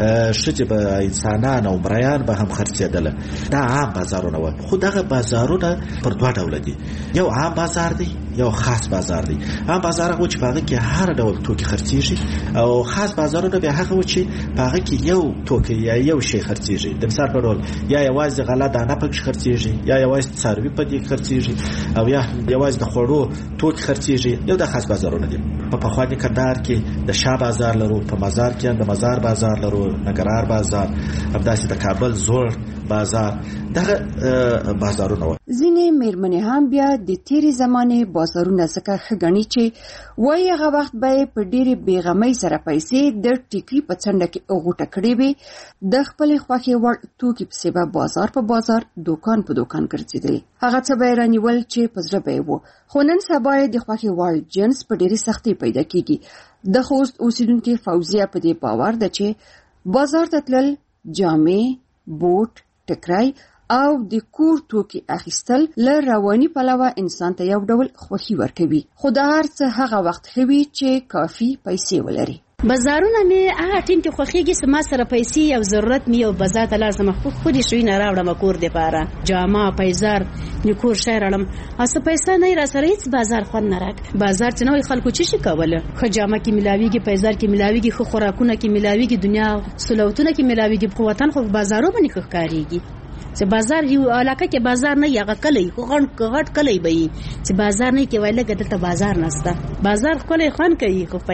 ښځې به انسانان او مریان به هم خرڅېدل. دا عام بازارونه وو. خو دغه بازارونه پر دوه ډوله دي. یو عام بازار دی، یو خاص بازار دی. عام بازار هغه چې په هغه کې هر ډول توکي خرڅېږي، او خاص بازارونه بیا هغه چې په هغه کې یو توکی یا یو شی خرڅېږي. د مثال په ډول یا یوازې غله دانه پکې خرڅېږي، یا یوازې څاروي په دې خرڅېږي، او یا یوازې د خوړو توکي خرڅېږي. یو د خاص بازارونه دي. په پخواني کندهار کې د شاه بازار لرو، په مزار کې د مزار بازار لرو، نګرهار بازار، همداسې د کابل زوړ بازار. دغه بازارونه و. ځینې میرمنې هم بیا د تیرې زمانې بازارونه څخه ښه ګڼي چې وایي هغه وخت به په ډېرې بېغمۍ سره پیسې د ټیکري په څنډه کې غوټه کړې وي، د خپلې خوښې وړ توکي پسې به بازار په بازار، دوکان په دوکان ګرځېدلې. هغه څه به یې رانیول چې په زړه به یې و. خو نن سبا یې د خوښې وړ جنس په ډېرې سختۍ پیدا کېږي. د خوست اوسیدونکې فوزیه په دې باور ده چې بازار ته تلل، جامې، بوټ، ټکری او د کور توکي اخیستل له رواني پلوه انسان ته یو ډول خوښي ورکوي. خو د هر څه هغه وخت ښه وي چې کافي پیسې ولري. بازارونه مې هغه ټیم کې خوښیږي چې ما سره پیسې او ضرورت مې او بازار ته لاړ سم خو دې شوی نه راوړم کور دې پاره جامه پیزار نکور شای راړم اسه پیسې نه را سره هیڅ بازار خون نه راک. بازار چې نوې خلکو چی شي کوله، خو جامه کې ملاویږي، پیزار کې ملاویږي، خو خوراکونه کې ملاویږي، دنیا سلوتونه کې ملاویږي. په وطن خو بازارو باندې ښکاریږي چې بازار یو علاقه کې بازار نه یغه کلی خو غټ کلی به چې بازار نه کې وایله ګټه بازار نسته. بازار خپل خوان کوي خو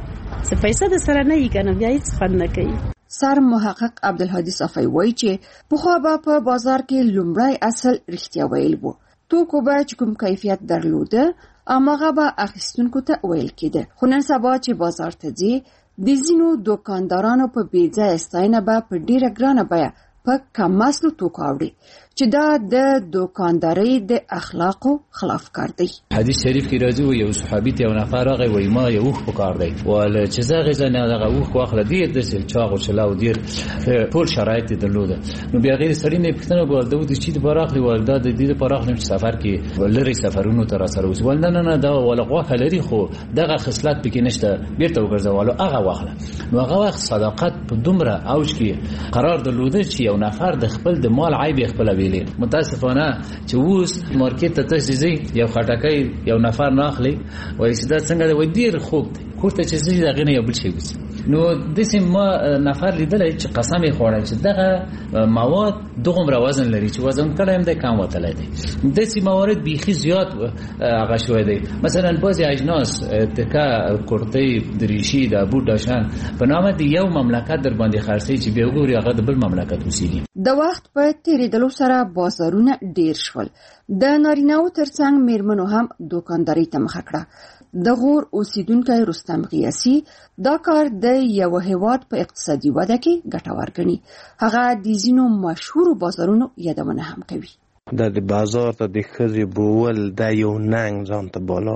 پیسې د سره نه یې کنه بیا هیڅ خوان نه کوي. سر محقق عبدالهادي صفای وایي چې پخوا به په بازار کې لومړی اصل رښتیا ویل وو. توکو به چې کوم کیفیت درلوده اماغه به اخیستونکو ته ویل کېده. خو نن سبا چې بازار ته ځي د ځینو دوکاندارانو په بې ځایه ستاینه به په ډیره ګرانه بیه په کم اصلو توکو اوړي چې دا د دوکاندارۍ د اخلاقو خلاف کار دی. حدیث شریف کې راځي و یو صحابي ته یو نفر راغی وای ما یو وخت کار دی ول چې زغه زنه دغه وخت واخله دی د سل چاغ او چلاو دی ټول شرایط درلوده. نو بیا غیر سړی نه پښتنه ګورده و د چې د براخلی ولدا د دې براخلی سفر کې ولري سفرونو تر سره وځي ول نه دا ولغه لري خو دغه خصلت پکې نشته بیرته وګرځولو هغه واخله. نو هغه وخت صداقت په دومره اوج کې قرار درلوده چې یو نفر د خپل د مال عیب خپل ویلي. متاسفانه چې اوس مارکیټ ته تشځي یو خټکای یو نفر ناخلی وایي چې دا څنګه د ودیر خوب کوته چې زی دغه نه یو بل شي وسی. نو د سیم ما نفر لیدل چې قسم یې خوړل چې دغه مواد دغه وزن لري چې وزن کړه هم د کم وتل دي. د سیم موارد بيخي زیات هغه شوی دی. مثلا بعضی اجناس تکا کورتې دریشي د بوټاشان په نامه دی یو مملکت در باندې خرڅي چې به وګوري هغه د بل مملکت وسیږي. د وخت په تیریدلو سره بازارونه ډیر شول. د نارینه‌و ترڅنګ میرمنو هم دوکانداري ته مخه کړه. د غور اوسیدونکو رستم قیاسی دا کار د یو هیواد په اقتصادي وده کې ګټور ګڼي. هغه د ځینو مشهور بازارونو یادونه هم کوي. د بازار ته د خزي بوول د یو ننګ ځان ته بالا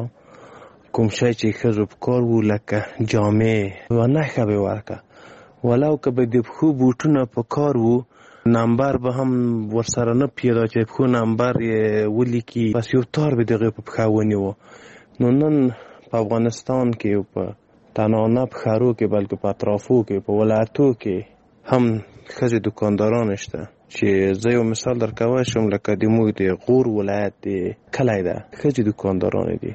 کوم شي چې خزو په کار وو لکه جامې و نه خبي ورکه ولو که به د خو بوټونه په کار وو نمبر به هم ورسره نه پیدا چې خو نمبر یې ولیکي بس یو تار به دغه په خاونی وو. نو نن په افغانستان کې په تنانه په خارو کې بلکې په اطرافو کې په ولایتو کې هم خزي دکانداران شته چې زه یو مثال درکوم شم لکه د موږ د غور ولایت دی کلی ده خزي دکانداران دي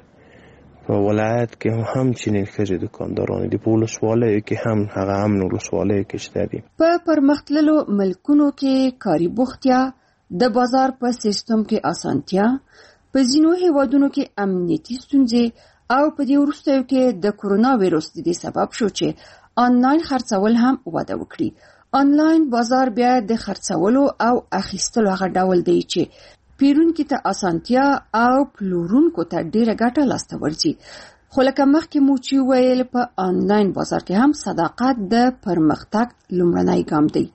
په ولایت کې هم چنین خزي دکانداران دي په ولسوالۍ کې هم هغه هم ولسوالۍ کې شته دي. په پرمختللو ملکونو کې کاري بوختیا د بازار په سیستم کې اسانتیا په ځینو هیوادونو کې امنیتي ستونزې او په دې وروستیو کې د کورونا وایرس د سبب شو چې آنلاین خرڅول هم وده وکړي. آنلاین بازار بیا د خرڅولو او اخیستلو هغه ډول دی چې پیرونکو ته اسانتیا او پلورونکو ته ډیره ګټه لاسته ورځي. خو لکه مخکې مو چې ویل په آنلاین بازار کې هم صداقت د پرمختګ لومړنی ګام دی.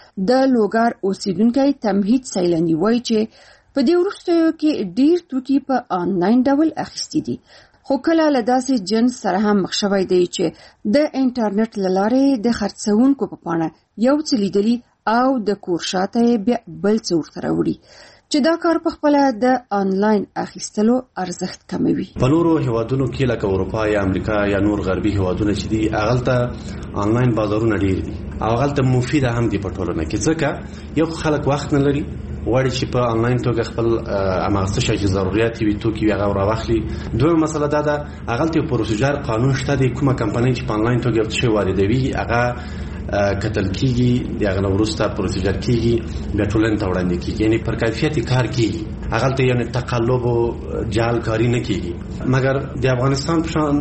د لوګر اوسیدونکو تمهید سیلانی وایي چې په دې وروستیو کې ډیر توکي په آنلاین ډول اخیستي دي. خو کله له داسې جنس سره هم مخ شوی دی چې د انټرنیټ له لارې د خرڅونکو په پاڼه یو څه لیدلي او د کور شاته بیا بل څه ورته راوړي چې دا کار په خپل د آنلاین اخیستلو ارزښت کموي. په نورو هیوادونو کې لکه اروپا یا امریکا یا نور غربي هیوادونه چې دي هغه آنلاین بازارونه ډیر دي او هغه مفید هم دي په ټولنه کې ځکه یو خلک وخت نه لري وړي چې په آنلاین توګه خپل اماغسته شي چې ضرورت وي توکي هغه راوخلي. دوه مسله دا ده هغه ته پروسیجر قانون شته د کومه کمپنۍ چې په آنلاین توګه څه واردوي هغه کتل کیږي دغه وروسته پروسیجر کیږي د ټولنې ته وړاندې کیږي یعنی پر کیفیت کار کیږي هغه ته یعنی تقلب او جال کاری نه کیږي. مګر د افغانستان په شان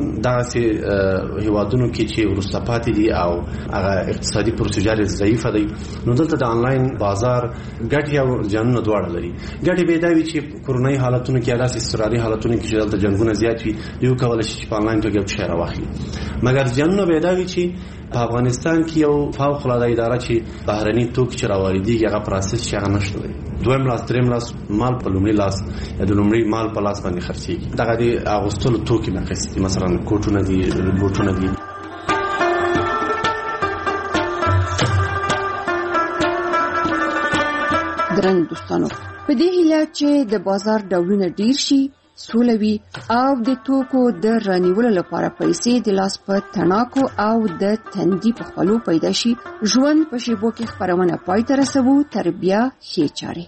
دغه هیوادونو کې چې وروسته پاتې دي او هغه اقتصادي پروسیجر ضعیف دی نو دلته د آنلاین بازار ګټي او جنونه دواړه لري. ګټي به دا وي چې کورونای حالتونو کې داسې استراري حالتونو کې چې دلته جنګونه زیات وي یو کول شي چې په آنلاین توګه څه راوخلي. مګر جنونه به دا وي چې په افغانستان کې یو فوق العاده اداره چې بهرني توکي چې راوړي هغه پروسس چې هغه نشته دی. دویم لاس دریم لاس مال په لومړي لاس یا د لومړي مال په لاس باندې خرڅيږي. دغه د اغوستلو توکي نه قسم مثلا کوټونه دي بوټونه دي. درنو دوستانو په دې هیله چې د بازار ډولونه ډیر شي سولوي او د توکو د رانیولو لپاره پیسې د لاس په تڼاکو او د تندي په خپلو پیدا شي. ژوند په شیبو کې خپرونه پای ته رسوو تر بیا ښې چارې.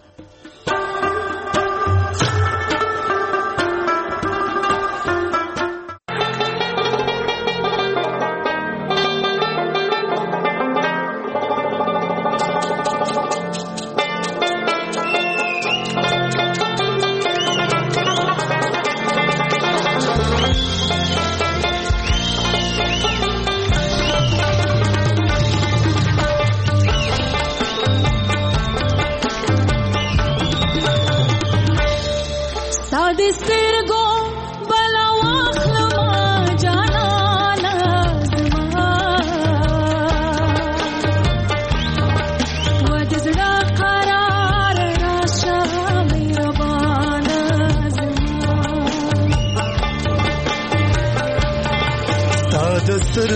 زړه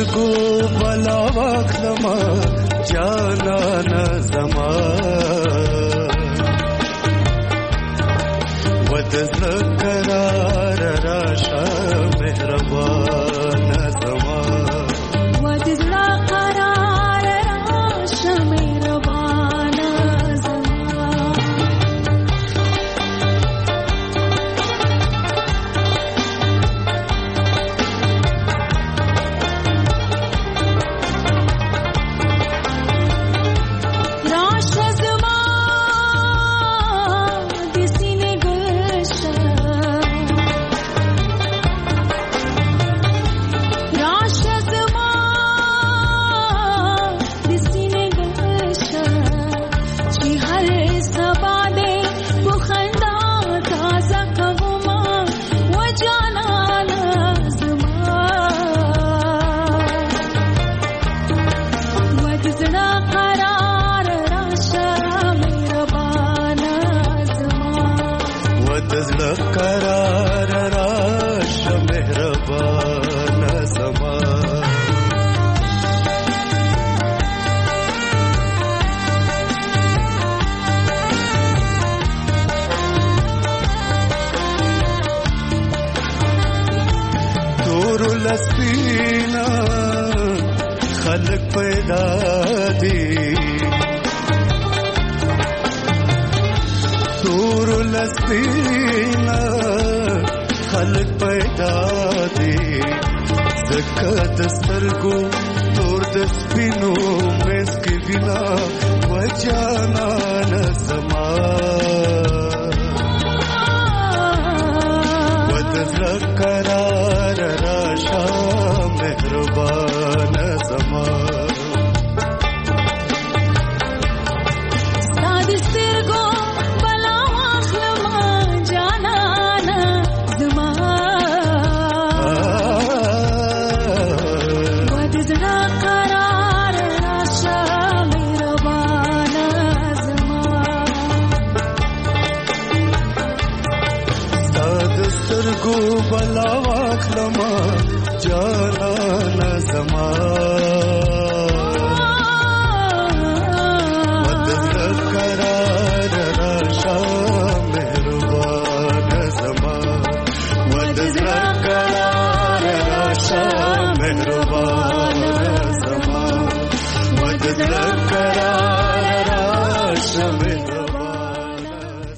سترګو بلا واخلما جانانا زما ودزړه قرار راشه مهربان زما ودزړه قرار راشه مهربان زما سپینا خلق پیدا دی تور لسپینا خلق پیدا دی زکه دسترګو تور د سپینو مس کې وینا وجانا نسما قرار راشه مهربان زما ستاد سترګو بلا واخلما جانانا زما ودزړه قرار راشه مهربان زما ستاد سترګو بلا